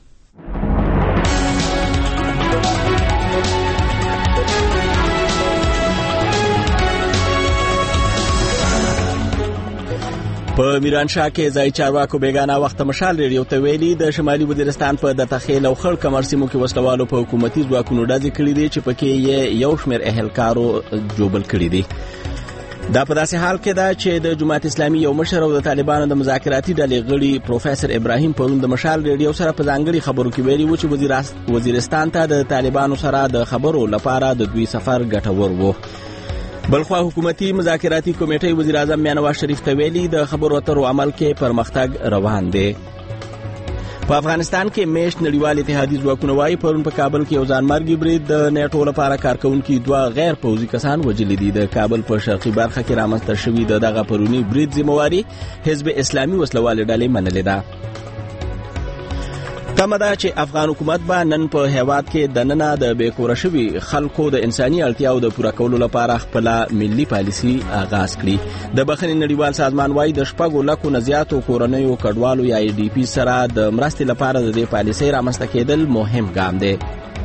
په میرانشاه کې ځای چارواکو بیگانه وخت مشال ریډیو ته ویلي د شمالي وزیرستان په د تخیل او خړ کمر سیمو کې وسلوالو په حکومتي ځواکونو ډزې کړې دي چې پکې یې یو شمېر اهلکارو جوبل کړي دي. دا په داسې حال کې ده چې د جماعت اسلامي یو مشر او د طالبانو د مذاکراتي ډلې غړي پروفیسور ابراهیم پرون د مشال ریډیو سره په ځانګړي خبرو کې ویلي و چې وزیرستان ته د طالبانو سره د خبرو لپاره د دوی سفر ګټور و. بلخوا حکومتي مذاکراتي کمیټې وزیر اعظم نواز شریف ته ویلي د خبرو اترو عمل کې پرمختګ روان دی. په افغانستان کې میشت نړیوال اتحادیې ځواکونه وايي پرون په کابل کې یو ځانمرګي برید د نیټو لپاره کارکونکي دوه غیر پوځي کسان وژلي دي. د کابل په شرقي برخه کې رامنځته شوي د دغه پرونی برید ذمہواري حزب اسلامي وسلوالې ډلې منلې ده. تمه ده چې افغان حکومت به نن په هیواد کې د ننه د بیکوره شوي خلکو د انساني اړتیاو د پوره کولو لپاره خپله ملي پالیسي آغاز کړي. د بخښنې نړیوال سازمان وايي د شپږو لکو نه زیاتو کورنیو کډوالو یا ای ډي پي سره د مرستې لپاره د دې پالیسۍ رامنځته کېدل مهم ګام دی.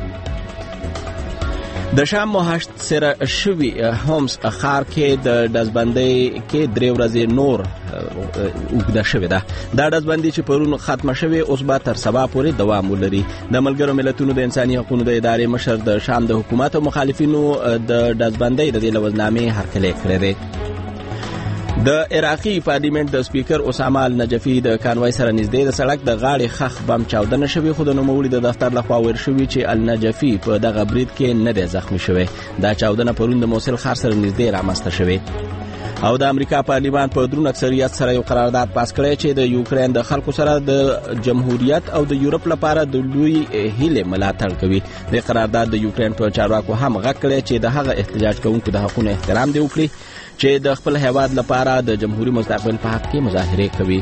د شام محاصره شوي هومس ښار کې د ډزبندۍ کې درې ورځې نور اوږده شوې ده. دا ډزبندي چې پرون ختمه شوې اوس به تر سبا پورې دوام ولري. د ملګرو ملتونو د انساني حقوقو د ادارې مشر د شام د حکومت او مخالفینو د ډزبندۍ د دې لوزنامې هرکلی کړی دی. د عراقي پارلیمنت د سپیکر اسامه النجفي د کانوای سره نږدې د سړک د غاړې خخ بم چاودنه شوې خو د نوموړي د دفتر لخوا ویل شوي چې النجفي په دغه برید کې نه دی زخمي شوی. دا چاودنه پرون د موصل ښار سره نږدې رامنځته شوې. او د امریکا پارلیمان په درون اکثریت سره یو قرارداد پاس کړی چې د یوکرين د خلکو سره د جمهوریت او د یورپ لپاره د لوی هیله ملاتړ کوي. د قرارداد د یوکرين په چارواکو هم غږ کړی چې د هغه احتجاج کوونکو د حقوقو احترام دی وکړي چې د خپل هیواد لپاره د جمهوریت مستقبل په حق کې مظاهره کوي.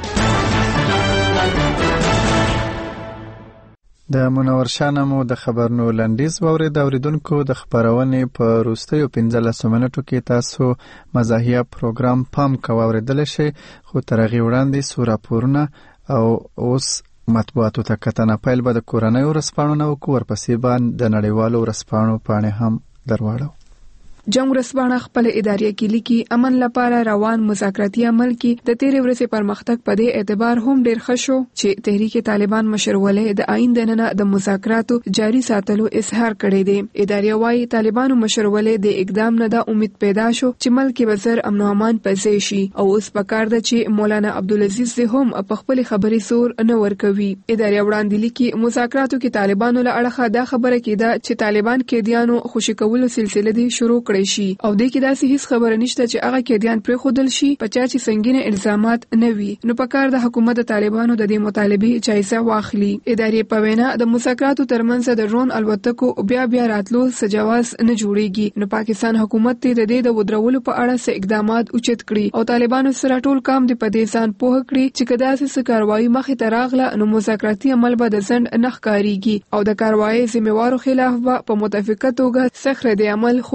د منور شاه نامو د خبرونو لنډیز واورید. اوریدونکو د خبرونې په وروستیو پنځلسو منټو کې تاسو مزاحیه پروګرام پام کوئ اوریدلی شئ خو تر هغې وړاندې څو راپورونه او اوس مطبوعاتو ته کتنه. پیل به د کورنیو ورځپاڼو نه وکړو، ورپسې به د نړیوالو ورځپاڼو پاڼې هم درواړو. جنگ ورځپاڼه خپل ادارې کې لیکي امن لپاره روان مذاکراتي عمل کې د تیرې ورځې پرمختګ په دې اعتبار هم ډېر ښه شو چې تحریک طالبان مشر ولې د آئین دننه د مذاکراتو جاري ساتلو اظهار کړی دی. ادارې وايي طالبانو مشر ولې د اقدام نه د امید پیدا شو چې ملک به زر امن او امان پځې شي او اوس پکار ده چې مولانا عبدالعزیز هم په خپل خبرې سور نه ورکوي. ادارې وړاندې لیکي مذاکراتو کې طالبانو له اړخه دا خبره کېده چې طالبان قیدیانو خوشي کولو سلسله دي شروع کړي شي او د کې داسې هیڅ خبره نشته چې هغه قیدیان پرې خودل شي په چا چې سنگینه الزامات نه وي. نو په کار د حکومت طالبانو د دې مطالبه جایزه واخلي. ادارې په وینا د مذاکراتو ترمنځ د ډرون الوتکو بیا بیا راتلو سجواز نه جوړیږي. نو پاکستان حکومت ته د دې د ودرولو په اړه څه اقدامات اوچت کړي او طالبانو سره ټول کام د پدې ځان پوه کړي چې کدا څه کاروایی مخې ته راغله نو مذاکراتي عمل به د ځند نه ښکاریږي او د کاروایی ذمہوارو خلاف به په متفقه توګه سخت د عمل خودل کی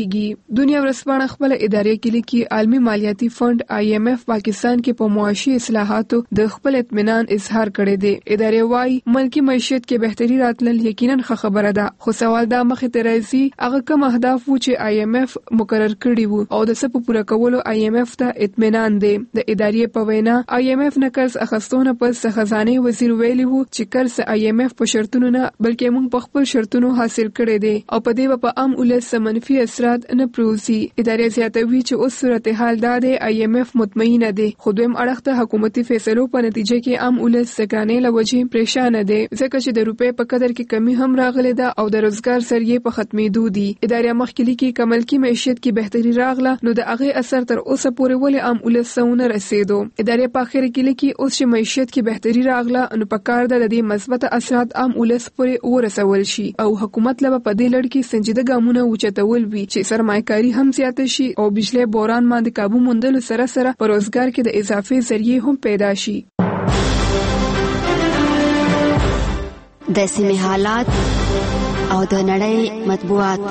کیږي. دنیا ورځپاڼه خپل ادارې کې لیکي عالمي مالیاتي فند آی ایم ایف پاکستان کې په معاشي اصلاحاتو د خپل اطمینان اظهار کړی دی. ادارې وايي ملکی معیشت کې بهتري راتلل یقینا ښه خبره ده، خو سوال دا مخې ته راځي هغه کوم اهداف وو چې آی ایم ایف مقرر کړي وو او د څه په پوره کولو آی ایم ایف ته اطمینان دی. د ادارې په وینا آی ایم ایف نه قرض اخیستونه پس خزانه وزیر ویلي وو چې قرض آی ایم ایف په شرطونو نه بلکې موږ په خپل شرطونو حاصل کړي دي او په دې په عام ولس منفي اثرات نه پروزي. ادارې زیاتوي چې اوس صورتحال دا دی آی ایم ایف مطمئنه دي، خو دویم اړخ ته حکومتي فیصلو په نتیجه کې عام ولس سګرانې لوجې پریشان دي ځکه چې د روپې په قدر کې کمی هم راغله ده او د روزګار سریې په ختمېدو دي. ادارې مخکې لیکي کمل کې معیشت کې بهتري راغله نو د هغه اثر تر اوسه پورې ولې عام ولسونه رسیدو. ادارې په اخر کې لیکي اوس چې معیشت کې بهتري راغله نو په کار ده د دې مثبت اثرات عام ولس پورې ورسول شي او حکومت له په دې لړ کې سنجیده ګامونه اوچتول وي چې سرمایه‌کاري هم زیاته شي او بجلی بوران باندې قابو موندلو سره سره په روزګار کې د اضافي ذریعہ هم پیدا شي. د سیمې حالات او د نړۍ مطبوعات.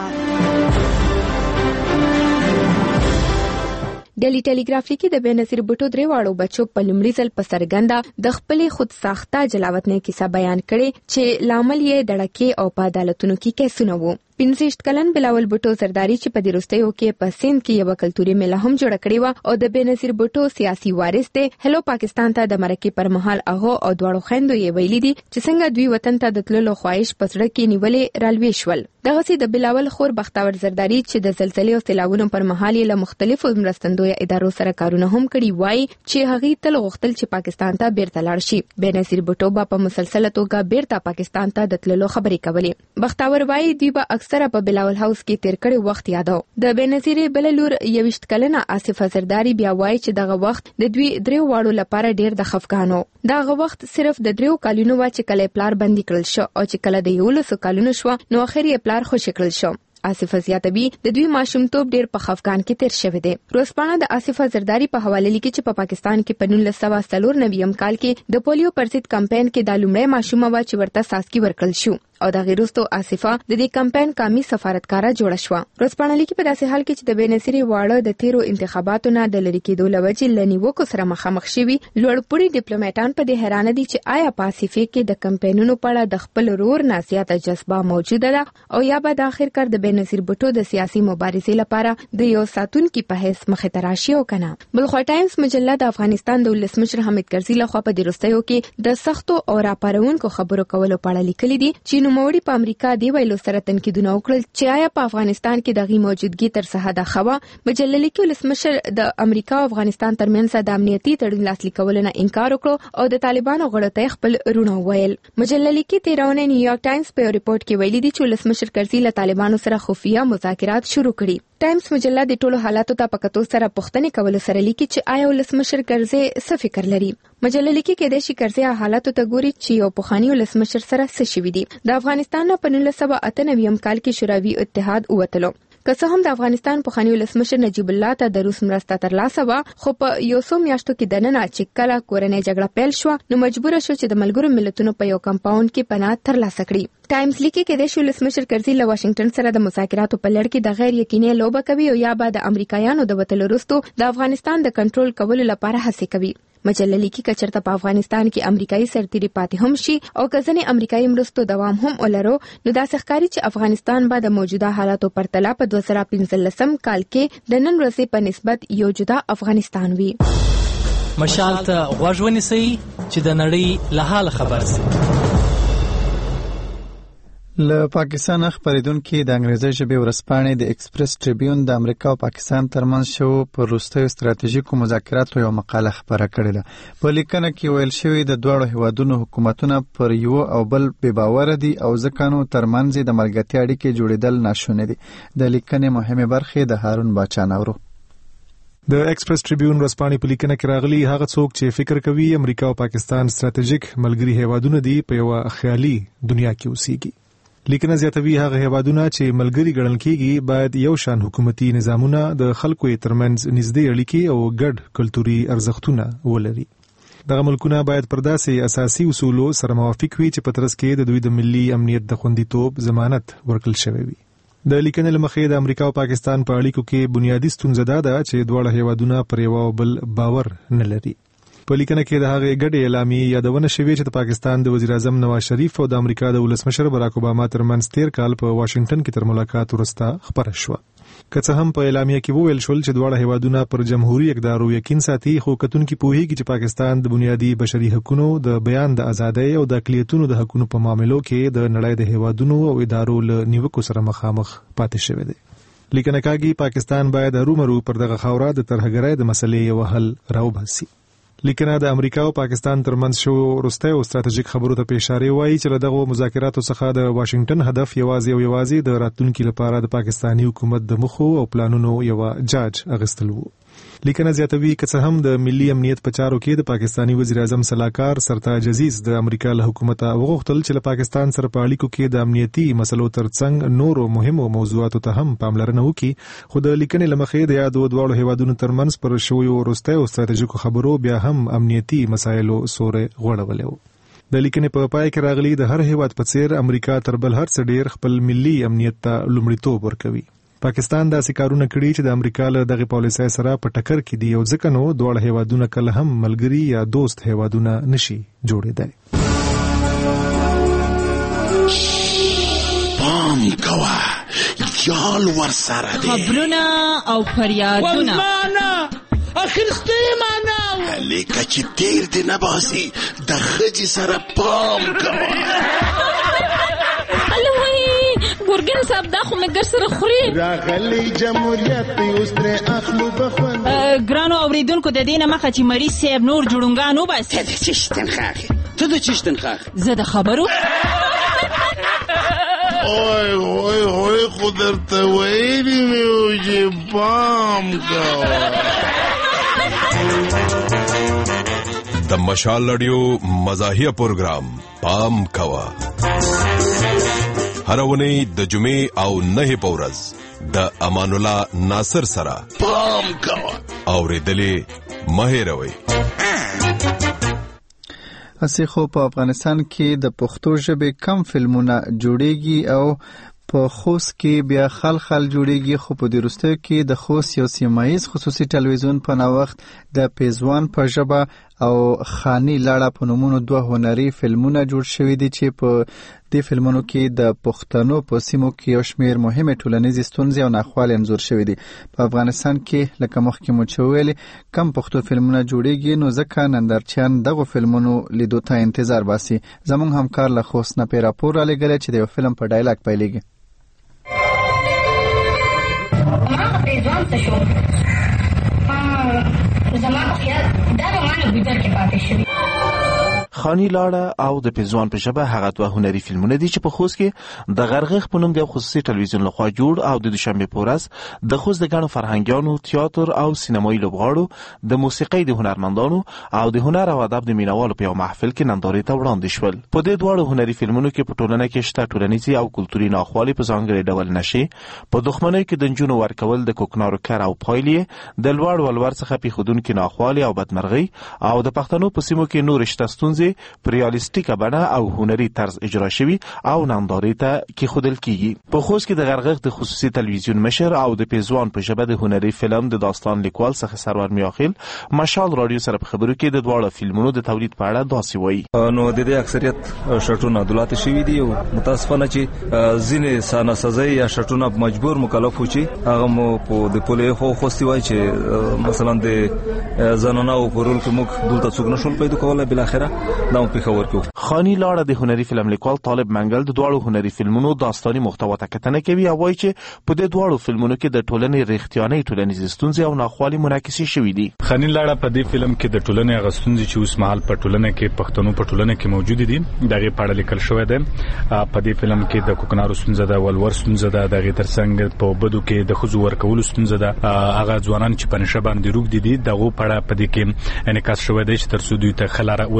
ډیلی ټیلیګراف لیکي د بېنظیر بوټو درې واړو بچو په لومړي ځل په څرګنده د خپلې خود ساخته جلاوطنۍ کیسه بیان کړې چې لامل یې دړکې او په عدالتونو کې کیسونه وو. پنځه کلن بلاول بوټو زرداری چې په دروستیو کې په سند کې یو کلتوري میله هم جوړ کړی و او د بېنظیر بوټو سیاسي وارث دی. هلو پاکستان ته د مرکې پر مهال هغه او دواړو خويندو یې ویلي دي چې څنګه دوی وطن ته د تللو خواهش پسړه کې نیولې رالوي شول. دغه سي د بلاول خور بختور زرداری چې د زلزلې او سیلاوونو پر مهال له مختلفو مرستندوی ادارو سره کارونه هم کړي وای چې هغه تل غوښتل چې پاکستان ته بیرته لاړ شي. بېنظیر بوټو با په مسلسله توګه بیرته پاکستان ته د تللو خبرې کولې. بختور وای دوی به اکثره په بلاول هاوس کې تیر کړي وخت یادو. د بېنظیر بل لور یوشت کلنه آصفه زرداری بیا وای چې دغه وخت د دوی دریو واړو لپاره ډیر د خفقانو. دغه وخت صرف د دریو کالونو وا چې کله پلار بندي کړل شو او چې کله د یو لسو کالونو شو نو اخر یې پلار خوشی کړل شو. آصفه زیاتوي د دوی ماشومتوب ډیر په خفقان کې تیر شوی دی. روزپاڼه د آصفه زرداری په حواله لیکي چې په پا پاکستان کې په نولس سوه څلور نوي کال کې د پولیو پر ضد کمپاین کې د لومړی ماشومه وا چې ورته ساسکی ورکړل شو او د غیرستو آصفه د دې کمپاین کامي سفارتکاره جوړه شو. روزپاڼه لیکي په داسې حال کې چې د بېنظیر واړه د تیرو انتخاباتو نه د لری کېدو لوجې لنیوکو سره مخامخ شوي لوړپوړي ډیپلوماټان په دې حیرانه دي چې آیا په پاسفیک کې د کمپاینونو په اړه د خپل رور نه زیاته جذبه موجوده ده او یا به د اخر کار د بېنظیر بوټو د سیاسي مبارزې لپاره د یو ساتونکي په حیث مخې ته راشي او کنه. بلخوا ټایمز مجله د افغانستان د ولسمشر حامد کرزي لخوا په دروستیو کې د سختو او راپارونکو خبرو کولو په اړه لیکلي دي چې نوموړي په امریکا دی ویلو سره تنقیدونه وکړل چې آیا په افغانستان کې دغه موجودګي تر څه حد خوا. مجله لیکي ولسمشر د امریکا او افغانستان ترمنځ د امنیتي تړون لاسلیک کولو نه انکار وکړ او د طالبانو غړو ته خپل رونه ویل. مجله لیکي تیرونه نیویارک ټایمز په ریپورت کې ویلي دي چې ولسمشر کرزي له طالبانو سره خفیه مذاکرات شروع کړي. ټایمز مجله د ټولو حالاتو ته په کتو سره پوښتنې کول سره لیکي چې آیا ولسمشر کرزي څه فکر لري. مجله لیکي کې د شي کرزي حالاتو ته ګوري چې یو پخوانی ولسمشر سره څه شوي دي. د افغانستان په نولس سوه اته نوي کال کې شوروي اتحاد ووتلو. که څه هم د افغانستان پخوانی ولسمشر نجیب الله ته د روس مرسته ترلاسه وه خو په یو څو میاشتو کې دننه چې کله کورنۍ جګړه پیل شوه نو مجبور شو چې د ملګرو ملتونو په یو کمپاوند کې پناه ترلاسه کړي. ټایمز لیکي کې د ولسمشر کرزي له واشنگټن سره د مذاکراتو په لړ کې د غیر یقیني لوبه کوي او یا به د امریکایانو د وتلو وروسته د افغانستان د کنټرول کولو لپاره هڅه کوي. مجله لیکي چې چرته په افغانستان کې امریکایي سرتیري پاتې هم شي او کزنې امریکایي مرستو دوام هم ولرو نو دا ښکاري چې افغانستان به د موجوده حالاتو پرتله په دوه زره پنځلسم کال کې د نن ورځې په نسبت یو جدا افغانستان وي. مشال ته غوږ ونیسئ چې د نړۍ له حال خبر شئ. له پاکستان خبرېدونکو د انګریزي ژبې ورځپاڼې د ایکسپریس ټریبیون د امریکا او پاکستان ترمنځ شو پر وروستیو ستراتیژیکو مذاکراتو یو مقاله خبره کړې ده. په لیکنه کې ویل شوی د دواړو هیوادونو حکومتونه پر یو او بل بې باوره دي او ځکه نو ترمنځ د ملګرتیا اړیکې جوړېدل ناشونې دي. د لیکنې مهمه برخه د هارون باچا نورو. د ایکسپریس ټریبیون ورځپاڼې په لیکنه کې راغلي هغه څوک چې فکر کوي امریکا او پاکستان ستراتیژیک ملګري هیوادونه دي په یو خیالي دنیا کې اوسېږي. لیکنه زیاتوي هغه هیوادونه چې ملګري ګڼل کېږي باید یو شان حکومتي نظامونه د خلکو ترمنځ نږدې اړیکې او ګډ کلتوري ارزښتونه ولري. دغه ملکونه باید پر داسې اساسي اصولو سره موافق وي چې په ترڅ کې د دوی د ملي امنیت د خوندیتوب ضمانت ورکړل شوی وي. د لیکنې لمخې د امریکا او پاکستان په اړیکو کې بنیادی ستونزه ده چې دواړه هیوادونه پر یو بل باور نه لري. په لیکنه کې د هغې ګډې اعلامیې یادونه شوې چې د پاکستان د وزیر اعظم نواز شریف او د امریکا د ولسمشر باراک اوباما ترمنځ تیر کال په واشنگټن کې تر ملاقات وروسته خبره شوه. که څه هم په اعلامیه کې وویل شول چې دواړه هیوادونه پر جمهوریت اقدارو یقین ساتي، خو کتونکي پوهیږي چې پاکستان د بنیادی بشري حقوقو، د بیان د ازادۍ او د اقلیتونو د حقوقو په معاملو کې د نړۍ د هیوادونو او ادارو له نیوکو سره مخامخ پاتې شوی دی. لیکنه کاږي پاکستان باید هرومرو پر دغه خاوره د ترهګرۍ د مسلې یو حل راوباسي. لیکنه د امریکا او پاکستان ترمنځ شو وروستۍ او ستراتیژیک خبرو ته اشاره وایي چې له دغه مذاکراتو څخه د واشنگټن هدف یوازې او یوازې د راتلونکي لپاره د پاکستاني حکومت د مخو او پلانونو یو جاج اغستل وو. لیکنه زیاتوي که څه هم د ملي امنیت په چارو کې د پاکستاني وزیر اعظم سلاکار سرتاج عزیز د امریکا له حکومته وغوښتل چې له پاکستان سره په اړیکو کې د امنیتي مسلو ترڅنګ نورو مهمو موضوعاتو ته هم پاملرنه وکړي، خو د لیکنې لمخې د یادو دواړو هیوادونو ترمنځ پر شویو وروستیو ستراتیژیکو خبرو بیا هم امنیتي مسایلو سورې غوړولې وو. د لیکنې په پای کې راغلي د هر هیواد په څیر امریکا تر بل هر څه ډیر خپل ملي امنیت ته لومړیتوب ورکوي. پاکستان داسې کارونه کړي چې د امریکا له دغه پالیسۍ سره په ټکر کې دي او ځکه نو دواړه هیوادونه کله هم ملګري یا دوست هیوادونه نشي جوړېدای. پام کوه یال ورسره دي خبرونه او فریادونه والمانا اخرسته معنا لیکه چې تیر دی نباسي د خجی سره پام کوه. ګورګین صاحب دا خو مې ګر سره خوري راغلی جمهوریت اوس ترې اخلو بخوند. ګرانو اوریدونکو د دې نه مخه چې مریض صاحب نور جوړونګان وباسي. ته د چشتن خاخې ته د چشتن خاخې زه د خبرو اوی اوی اوی خو درته ویلي مې و چې پام کوه. د مشال رادیو مزاحیه پروګرام پام کوه هر ونی د جمعې او نه په ورځ د امان الله ناصر سره پام کوه اورېدلې مهیروي. اسی خو په افغانستان کې د پښتو ژبې کم فلمونه جوړیږي او په خوست کې بیا خلخل جوړیږي، خو په وروستیو کې د خوست یو سیمایز خصوصي ټلویزیون په نوښت د پیزوان په ژبه او خانی لاړه په نومونو دوه هنري فلمونه جوړ شوي دي چې په دې فلمونو کې د پښتنو په سیمو کې یو شمېر مهمې ټولنیزې ستونزې او ناخوالې انځور شوي دي. په افغانستان کې لکه مخکې مو چې وویلې کم پښتو فلمونه جوړیږي، نو ځکه نندارچیان دغو فلمونو لیدو ته انتظار باسي. زموږ همکار له خوست نه پې راپور رالیږلی چې د یو فلم په ډایلاګ پیلېږي. ما پیزوان څه شو زما په خیال دا به ما نه ګودر کې پاتې شوي. خانی لاړه او د پیزوان په ژبه هغه دوه هنري فلمونه دي چې په خوست کې د غرغښ په نوم د خصوصي ټلویزیون لخوا جوړ او د دوشنبه په ورځ د خوست د ګڼو فرهنګیانو، تیاتر او سینمایي لوبغاړو، د موسیقۍ د هنرمندانو او د هنر او ادب د مینوالو په یو محفل کې نندارې ته وړاندې شول. په دې دواړو هنري فلمونو کې په ټولنه کې شته ټولنیزي او کلتوري ناخوالې په ځانګړي ډول نشي، په دښمنۍ کې د نجونو ورکول د کوکنارو کار او پایلې د لوړ ولور څخه پیښودونکي ناخوالې او بدمرغۍ او د پښتنو په سیمو کې نور شته ستونزې په ریالستیکه بڼه او هنري طرز اجرا شوي او نندارې ته کېښودل کیږي. په خوست کې د غرغښ د خصوصي ټلویزیون مشر او د پیزوان په ژبه د هنري فلم د داستان لیکوال څخه سرور میاخیل مشال رادیو سره په خبرو کې د دواړو فلمونو د تولید په اړه داسې وایي. نو د دې اکثریت شټونه دولت شوي دي او متاسفانه چې ځینې سانسازۍ یا شټونه مجبور مکلف و چې هغه مو په د پولې خو خوستي وایي چې مثلا د زنانو په رول کې موږ دلته څوک نشول پیدا کولای، بالاخره دا پیښور کې. خانی لاړه د هنري فلم لیکوال طالب منګل د دواړو هنري فلمونو داستاني محتوا ته کتنه کوي او وایي چې په دې دواړو فلمونو کې د ټولنې ریښتیانۍ ټولنیزې ستونزې او ناخوالې منعکسې شوي دي. خانی لاړه په دې فلم کې د ټولنې هغه ستونزې چې اوس مهال په ټولنه کې پښتنو په ټولنه کې موجود دي دغه په اړه لیکل شوی دی. په دې فلم کې د کوکنارو ستونزه ده، ولور ستونزه ده، دغه ترڅنګ په بدو کې د خزو ورکول ستونزه ده، هغه ځوانان چې په نشه باندې روغ دي دي دغه په اړه په دې کې انعکاس شوی دی چې تر څو دوی ته خلاره ولټول شي.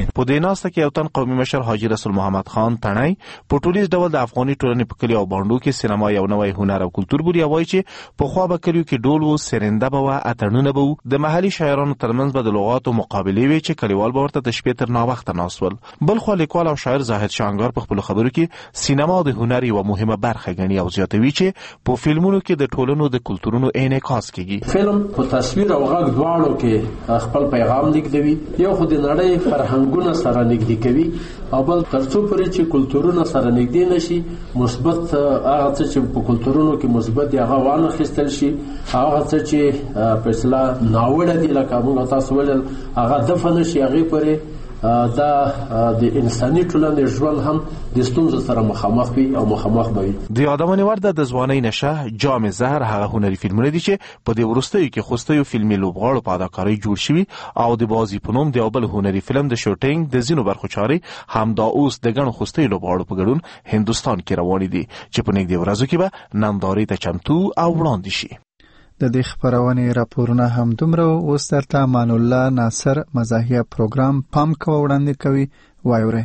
په دې ناسته کې یو تن قومي مشر حاجی رسول محمد خان تڼۍ په ټولیز ډول د افغاني ټولنې په کلیو او بانډو کې سینما یو نوی هنر او کلتور بولي، وایي چې پخوا به کلیو کې ډول و، سرنده به وه، اتڼونه به و، د محلي شاعرانو ترمنځ به د لغاتو مقابلې وي چې کلیوال به ورته د شپې تر ناوخته ناست ول. بلخوا لیکوال او شاعر زاهد شانګار په خپلو خبرو کې سینما د هنر یوه مهمه برخه ګڼي او زیاتوي چې په فلمونو کې د ټولنو د کلتورونو انعکاس کیږي. فلم په تصویر او غږ دواړو کې خپل پیغام لیږدوي، یو خو د نړۍ فرهنګونه سره نږدې کوي او بل ترڅو پورې چې کلتورونه سره نږدې نشي، مثبت هغه څه چې په کلتورونو کې مثبت دي هغه وانخیستل شي، هغه څه چې په اصطلاح ناوړه دي لکه موږ تاسو ویل هغه دفع نشي، هغې پورې دا د انساني ټولنې ژوند هم د ستونزو سره مخامخ وي او مخامخ به وي. د یادونې وړ ده د ځوانۍ نشه، جام زهر هغه هنري فلمونه دي چې په دې وروستیو کې خوستیو فلمي لوبغاړو په اداکارۍ جوړ شوي او د بازي په نوم د یو بل هنري فلم د شوټینګ د ځینو برخو چارې همدا اوس د ګڼو خوستیو لوبغاړو په ګډون هندوستان کې روانې دي چې په نږدې ورځو کې به نندارې ته چمتو او وړاندې شي. د دې خبرونې راپورونه هم دومره. اوس درته امان الله ناصر مزاحیه پروګرام پام کوه وړاندې کوي، وایورئ.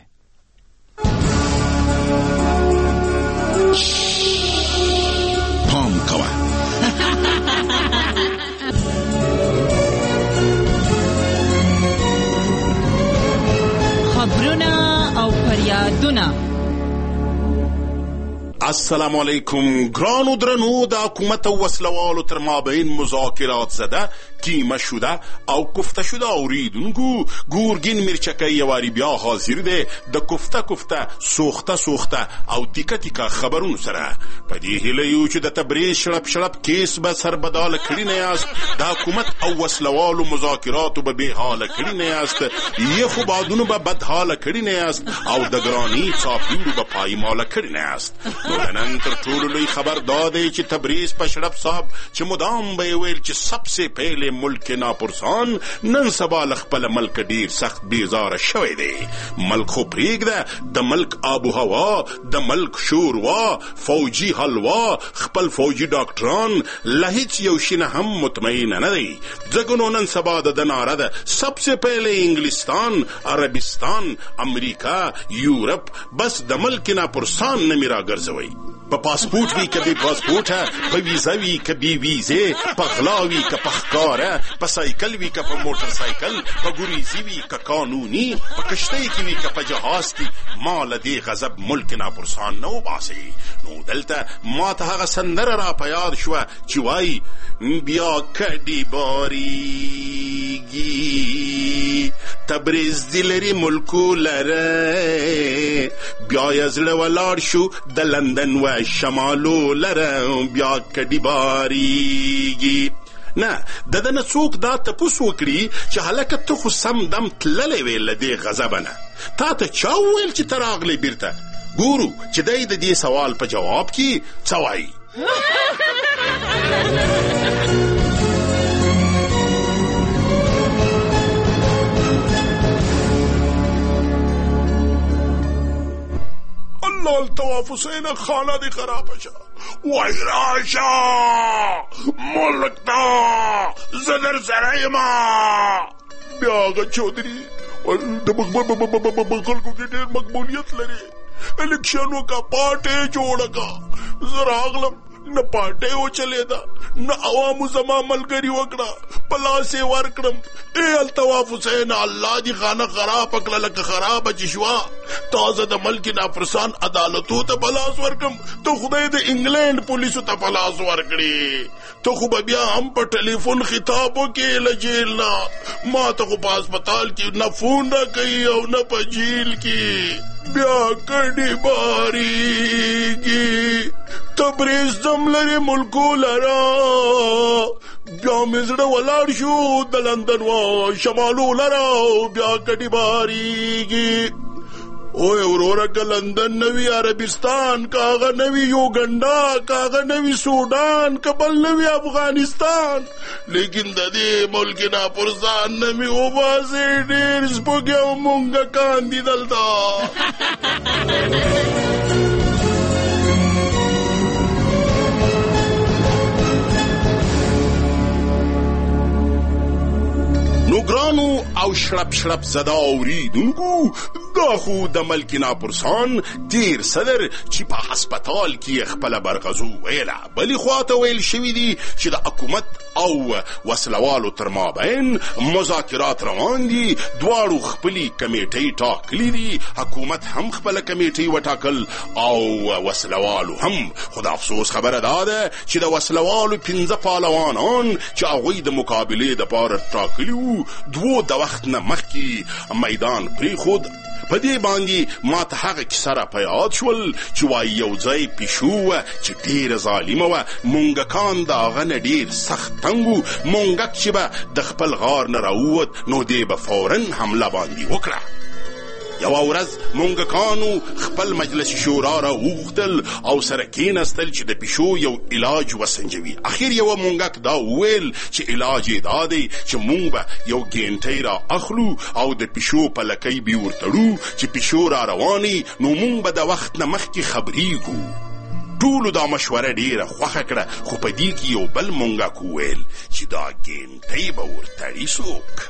پام کوه خبرونه او فریادونه. السلام علیکم. ګرانو درنو، د حکومت او وسلوالو تر مابین مذاکرات زده، کیمه شده او کفته شده اوریدونکو، ګورګین میرچکی یواری بیا حاضر دی د کفته کفته سوخته سوخته او تیکه تیکه خبرونو سره. په دې هیله یو چې د تبریز شړپ شړپ کیس به سربداله کړي نه یاست، د حکومت او وسلوالو مذاکراتو به بې حاله کړي نه یاست، یخو بادونو به بد حاله کړي نه یاست او د ګراني څاپیړو به پایماله کړي نه یاست. نو د نن تر ټولو لوی خبر دا دی چې تبریز په شړپ صاحب چې مدام به یې ویل چې سبسې پهلې ملک ناپرسان، نن سبا له خپله ملک ډېر سخت بیزاره شوی دی. ملک خو پرېږده، د ملک آب و هوا، د ملک شوروا، فوجي حلوا، خپل فوجي ډاکټران له هیڅ یو شي نه هم مطمئنه نه دی. ځکه نو نن سبا د ده ناره ده سبسې پهلې انګلستان، عربستان، امریکا، یورپ، بس د ملک ناپرسان نه مې راګرځوئ. په پاسپورت وی که بی پاسپورته، په ویزا وی که بی ویزه، په غلا وی که په ښکاره، په سایکل وی که په موټر سایکل، په ګریزي وی که قانوني، په کشتۍ کې وی که په جهاز کې، ما له دې غضب ملک ناپرسان نه وباسئ. نو دلته ما ته هغه سندره را په یاد شوه چې وایي بیا کډې بارېږي تبریز دې لري ملکو لره، بیا یې زړه ولاړ شو د لندن و شمالو لره، بیا کډې بارېږي. نه د ده نه څوک دا تپوس وکړي چې هلکه ته خو سم دم تللی وې له دې غضبه نه، تا ته چا وویل چې ته راغلی بیرته؟ ګورو چې دی د دې سوال په جواب کې څه وایي. الله الطواف حسین خانه دی خرابه شه، وای راشه ملک تا زه در سره یما. بیا هغه چودري د خلکو کې ډېر مقبولیت لري، الیکشن وکړه، پارټۍ جوړه کړه، زه راغلم نه پارټۍ وچلېده نه عوامو زما ملګري وکړه، په لاس یې ورکړم. ای الطواف حسین الله دې خانه خرابه کړه لکه خرابه چې شوه، تازه د ملک نافرسان عدالتو ته په لاس ورکړم، ته خدای د انګلینډ پولیسو ته په لاس ورکړي. ته خو به بیا هم په ټلیفون خطاب وکړې له جیل نه، ما ته خو په هسپتال کې نه فون را کوي او نه په جیل کې. بیا کډې بارېږي تبریز دم لري ملکو لره، بیا مې زړه ولاړ شو د لندن و شمالو لره، بیا کډې بارېږي. اوه وروره که لندن نوی عربستان، که هغه نوی یوګنډا، که هغه نوی سودان، که بل نوی افغانستان، لیکن د دې ملک ناپرسان نه مې وباسې. ډېر سپوږې او مونږکان دي دلته. نو ګرانو او او شړپ شړپ زده اوریدونکو دا خو د ملکینا پرسان تیر صدر چې په هسپتال کې خپل برغزو ویلا بلې خواته ویل شوی دی چې د حکومت او وسلوالو تر مابین مذاکرات روان دي دواړو خپلې کمیټې ټاکلي دي حکومت هم خپل کمیټې وټاکل او وسلوالو هم خو د افسوس خبره دا ده چې د وسلوالو پنځه پهلوانان چې هغوی د مقابلې دپاره ټاکلي وو دوو د وخت نه مخکې میدان پرېښود په دې باندې ما ته هغه کیسه را په یاد شول چې وایي یو ځای پیشو وه چې ډېره ظالمه وه مونګکان د هغه نه ډېر سخت تنګ وو مونګک چې به د خپل غار نه راووت نو دې به فورا حمله باندې وکړه یوه ورځ مونګکانو خپل مجلس شورا را وغوښتل او سره کېناستل چې د پیشو یو علاج وسنجوي اخر یوه مونګک دا وویل چې علاج یې دا دی چې مونږ به یو ګینټۍ را اخلو او د پیشو په لکۍ به یې ورتړو چې پیشو را روانې نو مونږ به د وخت نه مخکې خبریږو ټولو دا مشوره ډېره خوښه کړه خو په دې کې یو بل مونګک وویل چې دا ګینټۍ به ورتړي څوک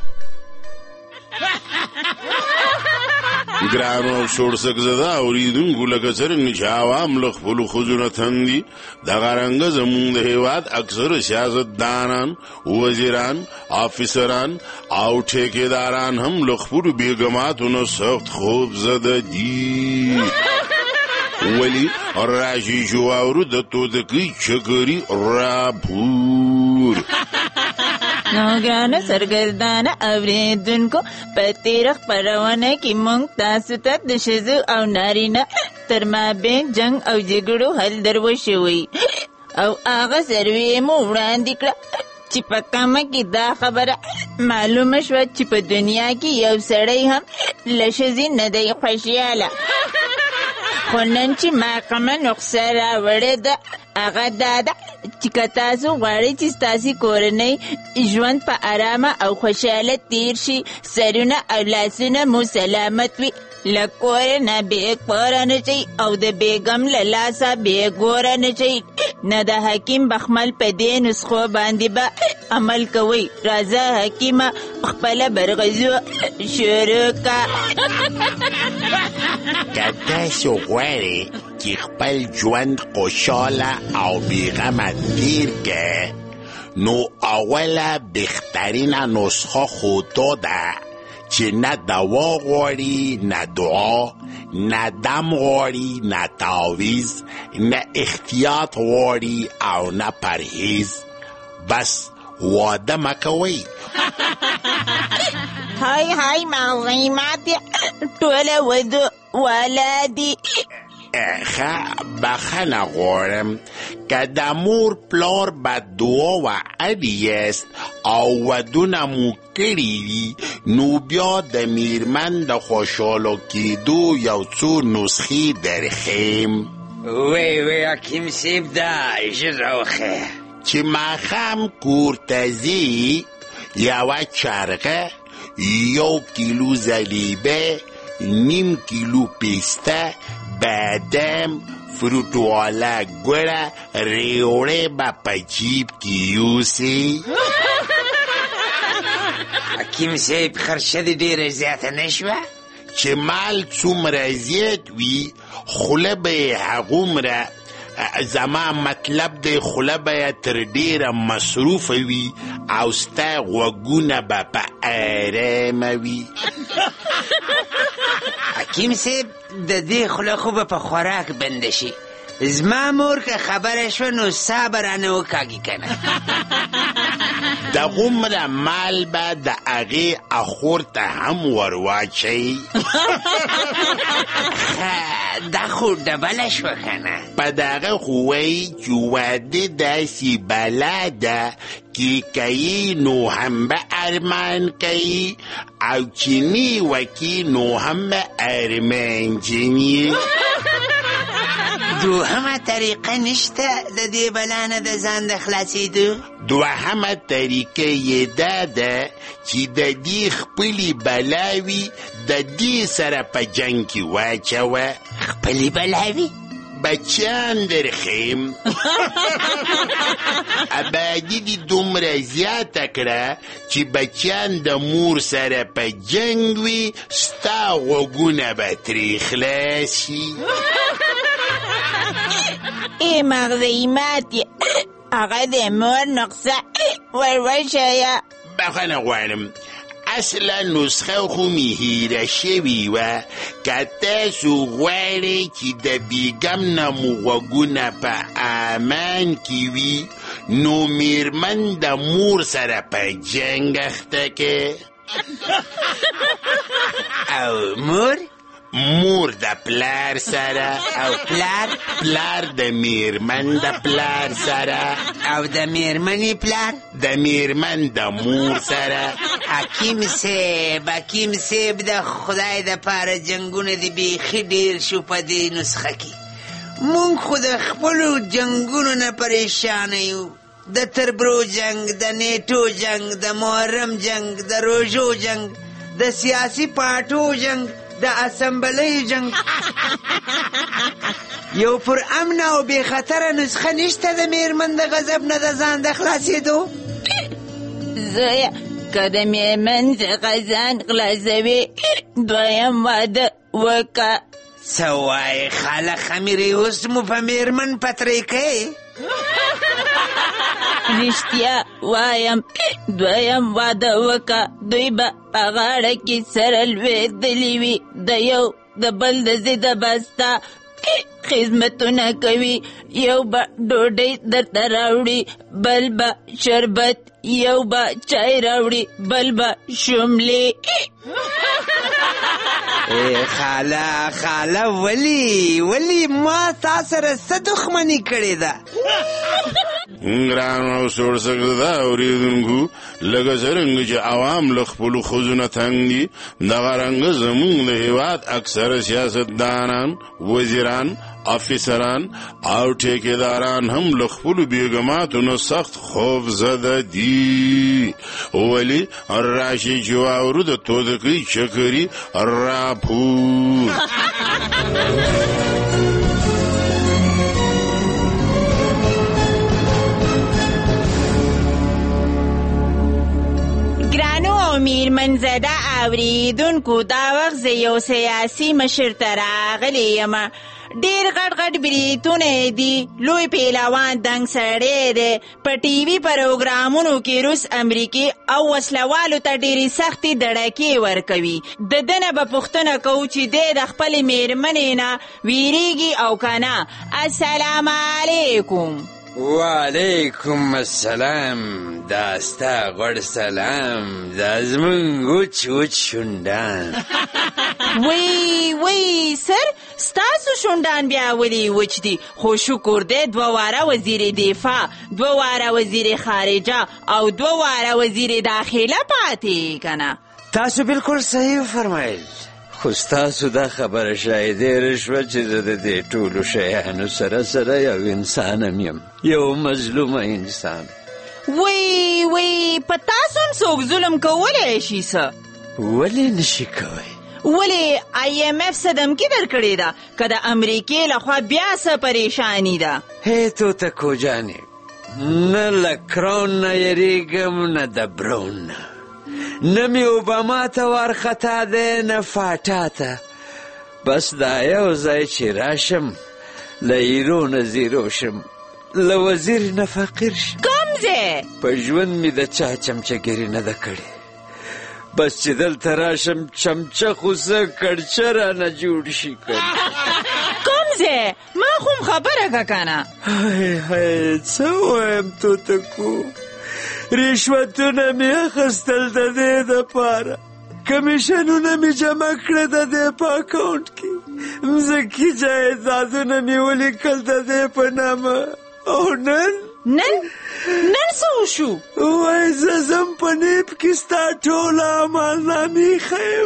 ګرانو او شورسک زده اوریدونکو لکه څرنګه چې عوام له خپلو ښځو نه تندي دغه رنګه زموږ د هېواد اکثره سیاستدانان وزیران افیسران او ټیکېداران هم له خپلو بیګماتو نه سخت خوب زده دي ولی راشي چې واورو د توتکۍ چکري راپور نو ګرانه سرګردانه اورېدونکو په تېره خپرونه کې موږ تاسو ته د ښځو او نارینه تر مابین جنګ او جګړو حل در وشوی او هغه سروې مو وړاندې کړه چې په کمه کې دا خبره معلومه شوه چې په دنیا کې یو سړی هم له ښځې نه دی خوشحاله خو نن چې محکمه نسخه راوړې ده هغه دا ده چې که تاسو غواړئ چې ستاسې کورنۍ ژوند په ارامه او خوشحاله تیر شي سرونه او لاسونه مو سلامت وي له کوره نه بې کوره نه شئ او د بیګم له لاسه بې ګوره نه شئ نه د حکیم بخمل په دې نسخو باندې به عمل کوئ راځه حکیمه خپله برغزو شروع که که تاسو غواړئ چې خپل ژوند خوشحاله او بیغمه تیر که نو اوله بهترینه نسخه خو دا ده چې نه دوا غواړي نه دعا نه دم غواړي نه تعویض نه احتیاط غواړي او نه پرهیز بس واده مه کوئ های های معلومات ټوله ودو والا دي ښه بخښنه غواړم که د مور پلار بددعا و اړ یاست او ودونه مو کړي دي نو بیا د میرمن د خوشحاله کېدو یو څو نسخې درښیم وی وی حکیم صیب دا ژر راوښیه چې ماښام کور ته ځې یوه چرغه یو کیلو زلیبه نیم کیلو پیسته بادام فروټواله ګوړه ریوړې به په جیب کې یوسي حکیم صاحب خرچه دې ډېره زیاته نه شوه چې مال څومره زیات وي خوله به یې هغومره زما مطلب دی خوله به یې تر ډېره مصروفه وي او ستا غوږونه به په ارامه وي حکیم صاحب د دې خوله خو به په خوراک بنده شي زما مور که خبره شوه نو سا به رانه وکاږي که نه دغومره مال به د هغې اخور ته هم ور واچئ دا خو ډبله شوه که نه په دغه خو وایي چې واده داسې بلا ده چې کوي نو هم به ارمان کوي او چې نه وکي نو هم به ارمان جني دوهمه طریقه نشته د دې بلا نه د ځان د خلاصېدو دوهمه طریقه یې دا ده چې د دې خپلې بلاوي د دې سره په جنګ کې واچوه خپلې بلاوي بچیان درخیم ابادي دي دومره زیاته کړه چې بچیان د مور سره په جنګ وي ستا غوږونه به ترې خلاص شي. ای مغزی ماتې هغه د مور نقصه ور وښیه. بخښنه غواړم، اصلا نسخه خو مې هیره شوې وه. که تاسو غواړئ چې د بیګم نه مو غوږونه په امان کې وي نو میرمن د مور سره په جنګ اخته کې. او مور مور د پلار سره، او پلار پلار د میرمن د پلار سره، او د میرمنې پلار د میرمن د مور سره. حکیم صاحب حکیم صاحب د خدای د پاره جنګونه دي بیخي ډېر شو په دې نسخه کې. مونږ خو د خپلو جنګونو نه پریشانه یو، د تربرو جنگ، د نیټو جنگ، د محرم جنگ، د روژو جنگ، د سیاسي پارټو جنگ، د اسمبلی جنگ. یو پر امن او بې خطره نسخه نشته د میرمن د غضب نه د ځان د خلاصېدو. زویه که د میرمن څخه ځان خلاصوي دویم واده وکړه. څه وایې خاله خمیرې اوس مو په میرمن پتری کوې؟ رښتیا وایم دویم واده وکړه. دوی به په غاړه کې سره لوېدلي وي، د یو د بل د ضده بسته خدمتونه کوي. یو به ډوډۍ درته راوړي، بل به شربت، یو به چای راوړي، بل به شملې. ای خاله خاله ولی ولی ما تا سره څه دښمني کړې ده؟ ګران او سوړ سګر دا اورېدونکو لکه څرنګه چې عوام له خپلو ښځو نه تنګ دي دغه رنګه زموږ د هېواد اکثره سیاستدانان، وزیران، افیسران او ټیکېداران هم له خپلو بیګماتو نه سخت خوف زده دي. ولې راشي چې واورو د توتکۍ چکري راپور. ګرانو میرمن زده اوریدونکو، دا وخت زه یو سیاسي مشر ته راغلی یم. ډېر غټ غټ بریتونه دي، لوی پیلوان دنګ سړی دی، په ټي وي پروګرامونو کې روس، امریکې او وسلوالو ته ډېرې سختې دړکې ورکوي. د ده نه به پوښتنه کوو چې دی د خپلې میرمنې نه ویریږي او که نه. السلام علیکم. وعلیکم السلام. دا ستا غوړ سلام، دا زمونږ وچ وچ شونډان. وی وی سر ستاسو شونډان بیا ولې وچ دي؟ خو شکر دی دوه واره وزیر دفاع، دوه واره وزیر خارجه او دوه واره وزیر داخله پاتې که نه؟ تاسو بالکل صحیح فرمایل. خو ستاسو دا خبره شایدېره شوه چې زه د دې ټولو شیانو سره سره یو انسان هم یم، یو مظلومه انسان. وی وی په تاسو هم څوک ظلم کولی شي څه؟ ولې نشي کوی؟ ولې آی ایم اف څه دمکي درکړې ده که د امریکې لخوا بیا څه پریشاني ده؟ هی توتکو جانې، نه له کراون نه یریږم نه د برون نه، نه مې اوباما ته وارخطا دی نه فاټا ته. بس دا یو ځای چې راشم له ایرو نه زیرو شم، له وزیر نه فقیر شم. کوم ځای؟ په ژوند مې د چا چمچهګیري نه ده کړې. بس چې دلته راشم چمچه خو څه کړچه رانه جوړ شي. کوم ځای؟ ما خو م خبره که که نه. های های څه وایم توتکو، رشوتونه مې اخیستل د دې دپاره، کمیشنونه مې جمع کړه د دې په اکاونټ کې، مځکې جایدادونه مې ولیکل د دې په نامه. او نن نن نن څه وشو؟ وای زه ځم په نیب کې ستا ټوله امالنامې ښیم.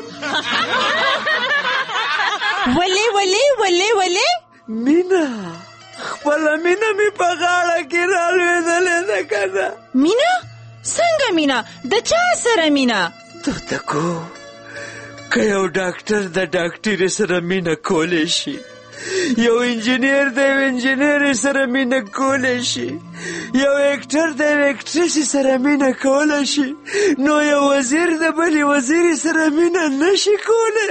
ولې ولې ولې ولې؟ مینه، خپله مینه مې په غاړه کې رالوېدلې ده که نه. مینه؟ څنګه مینه؟ د چا سره مینه؟ توتکو، که یو ډاکټر د ډاکټرې سره مینه کولی شي یو انجینیر د یو انجینیر سره مینه کولی شي، یو اکټر د یو اکټریسې سره مینه کولی شي، نو یو وزیر د بلې وزیرې سره مینه نشي کولی.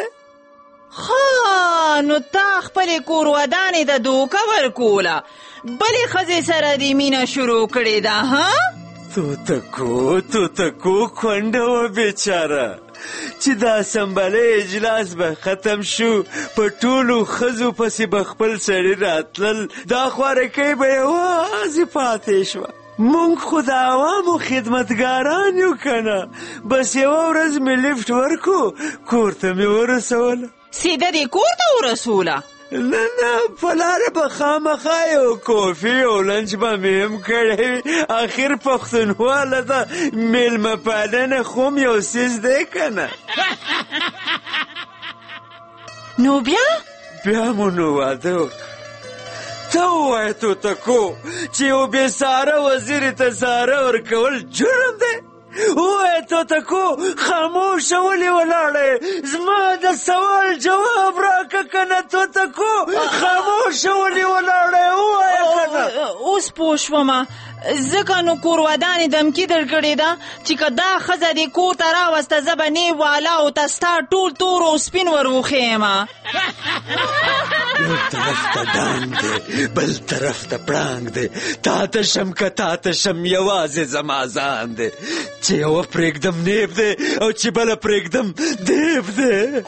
ها نو تا خپلې کور ودانې د دوکه ورکوله، بلې ښځې سره دې مینه شروع کړې ده. ها توتکو توتکو کونډه وه بیچاره چې دا سنبله اجلاس به ختم شو، په ټولو ښځو پسې به خپل سړي راتلل، دا خوارکۍ به یوازې پاتې شوه. مونږ خو د عوامو خدمتګاران یو که نه؟ بس یوه ورځ مې لیفټ ورکو، کور ته مې ورسوله. سیده دې کور ته ورسوله؟ نه نه په لاره به خامخا یو کوفي او لنچ به مې هم کړی وي. اخر پښتونواله ده، میلمه پالنه خو هم یو څیز دی که نه؟ نو بیا؟ بیا مو نو واده وکړه. ته ووایه توتکو چې یو بېساره وزیرې ته ساره ورکول جرم دی؟ ووایه توتکو خاموشه ولې ولاړه؟ زما د سوال جواب راکه که نه توتکو؟ خاموشه ولې ولاړه؟ ووایه که نه؟ اوس پوه شومه، ځکه نو کور ودانې دمکي درکړې ده چې که دا ښځه دې کور ته راوسته زه به نې والا او ته ستا ټول تور او سپین ور وښیمه. یو طرف ته ډانګ دی، بل طرف ته پړانګ دی، تا ته شم که تا ته شم یوازې زما ځان دی، چې یوه پرېږدم نیب دی او چې بله پرېږدم دیب دی.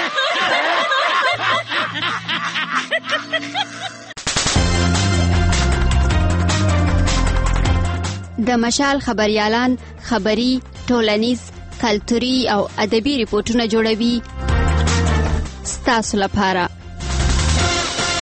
د مشال خبريالان خبري، ټولنیز، کلتوري او ادبي ریپورتونه جوړوي ستاسو لپاره.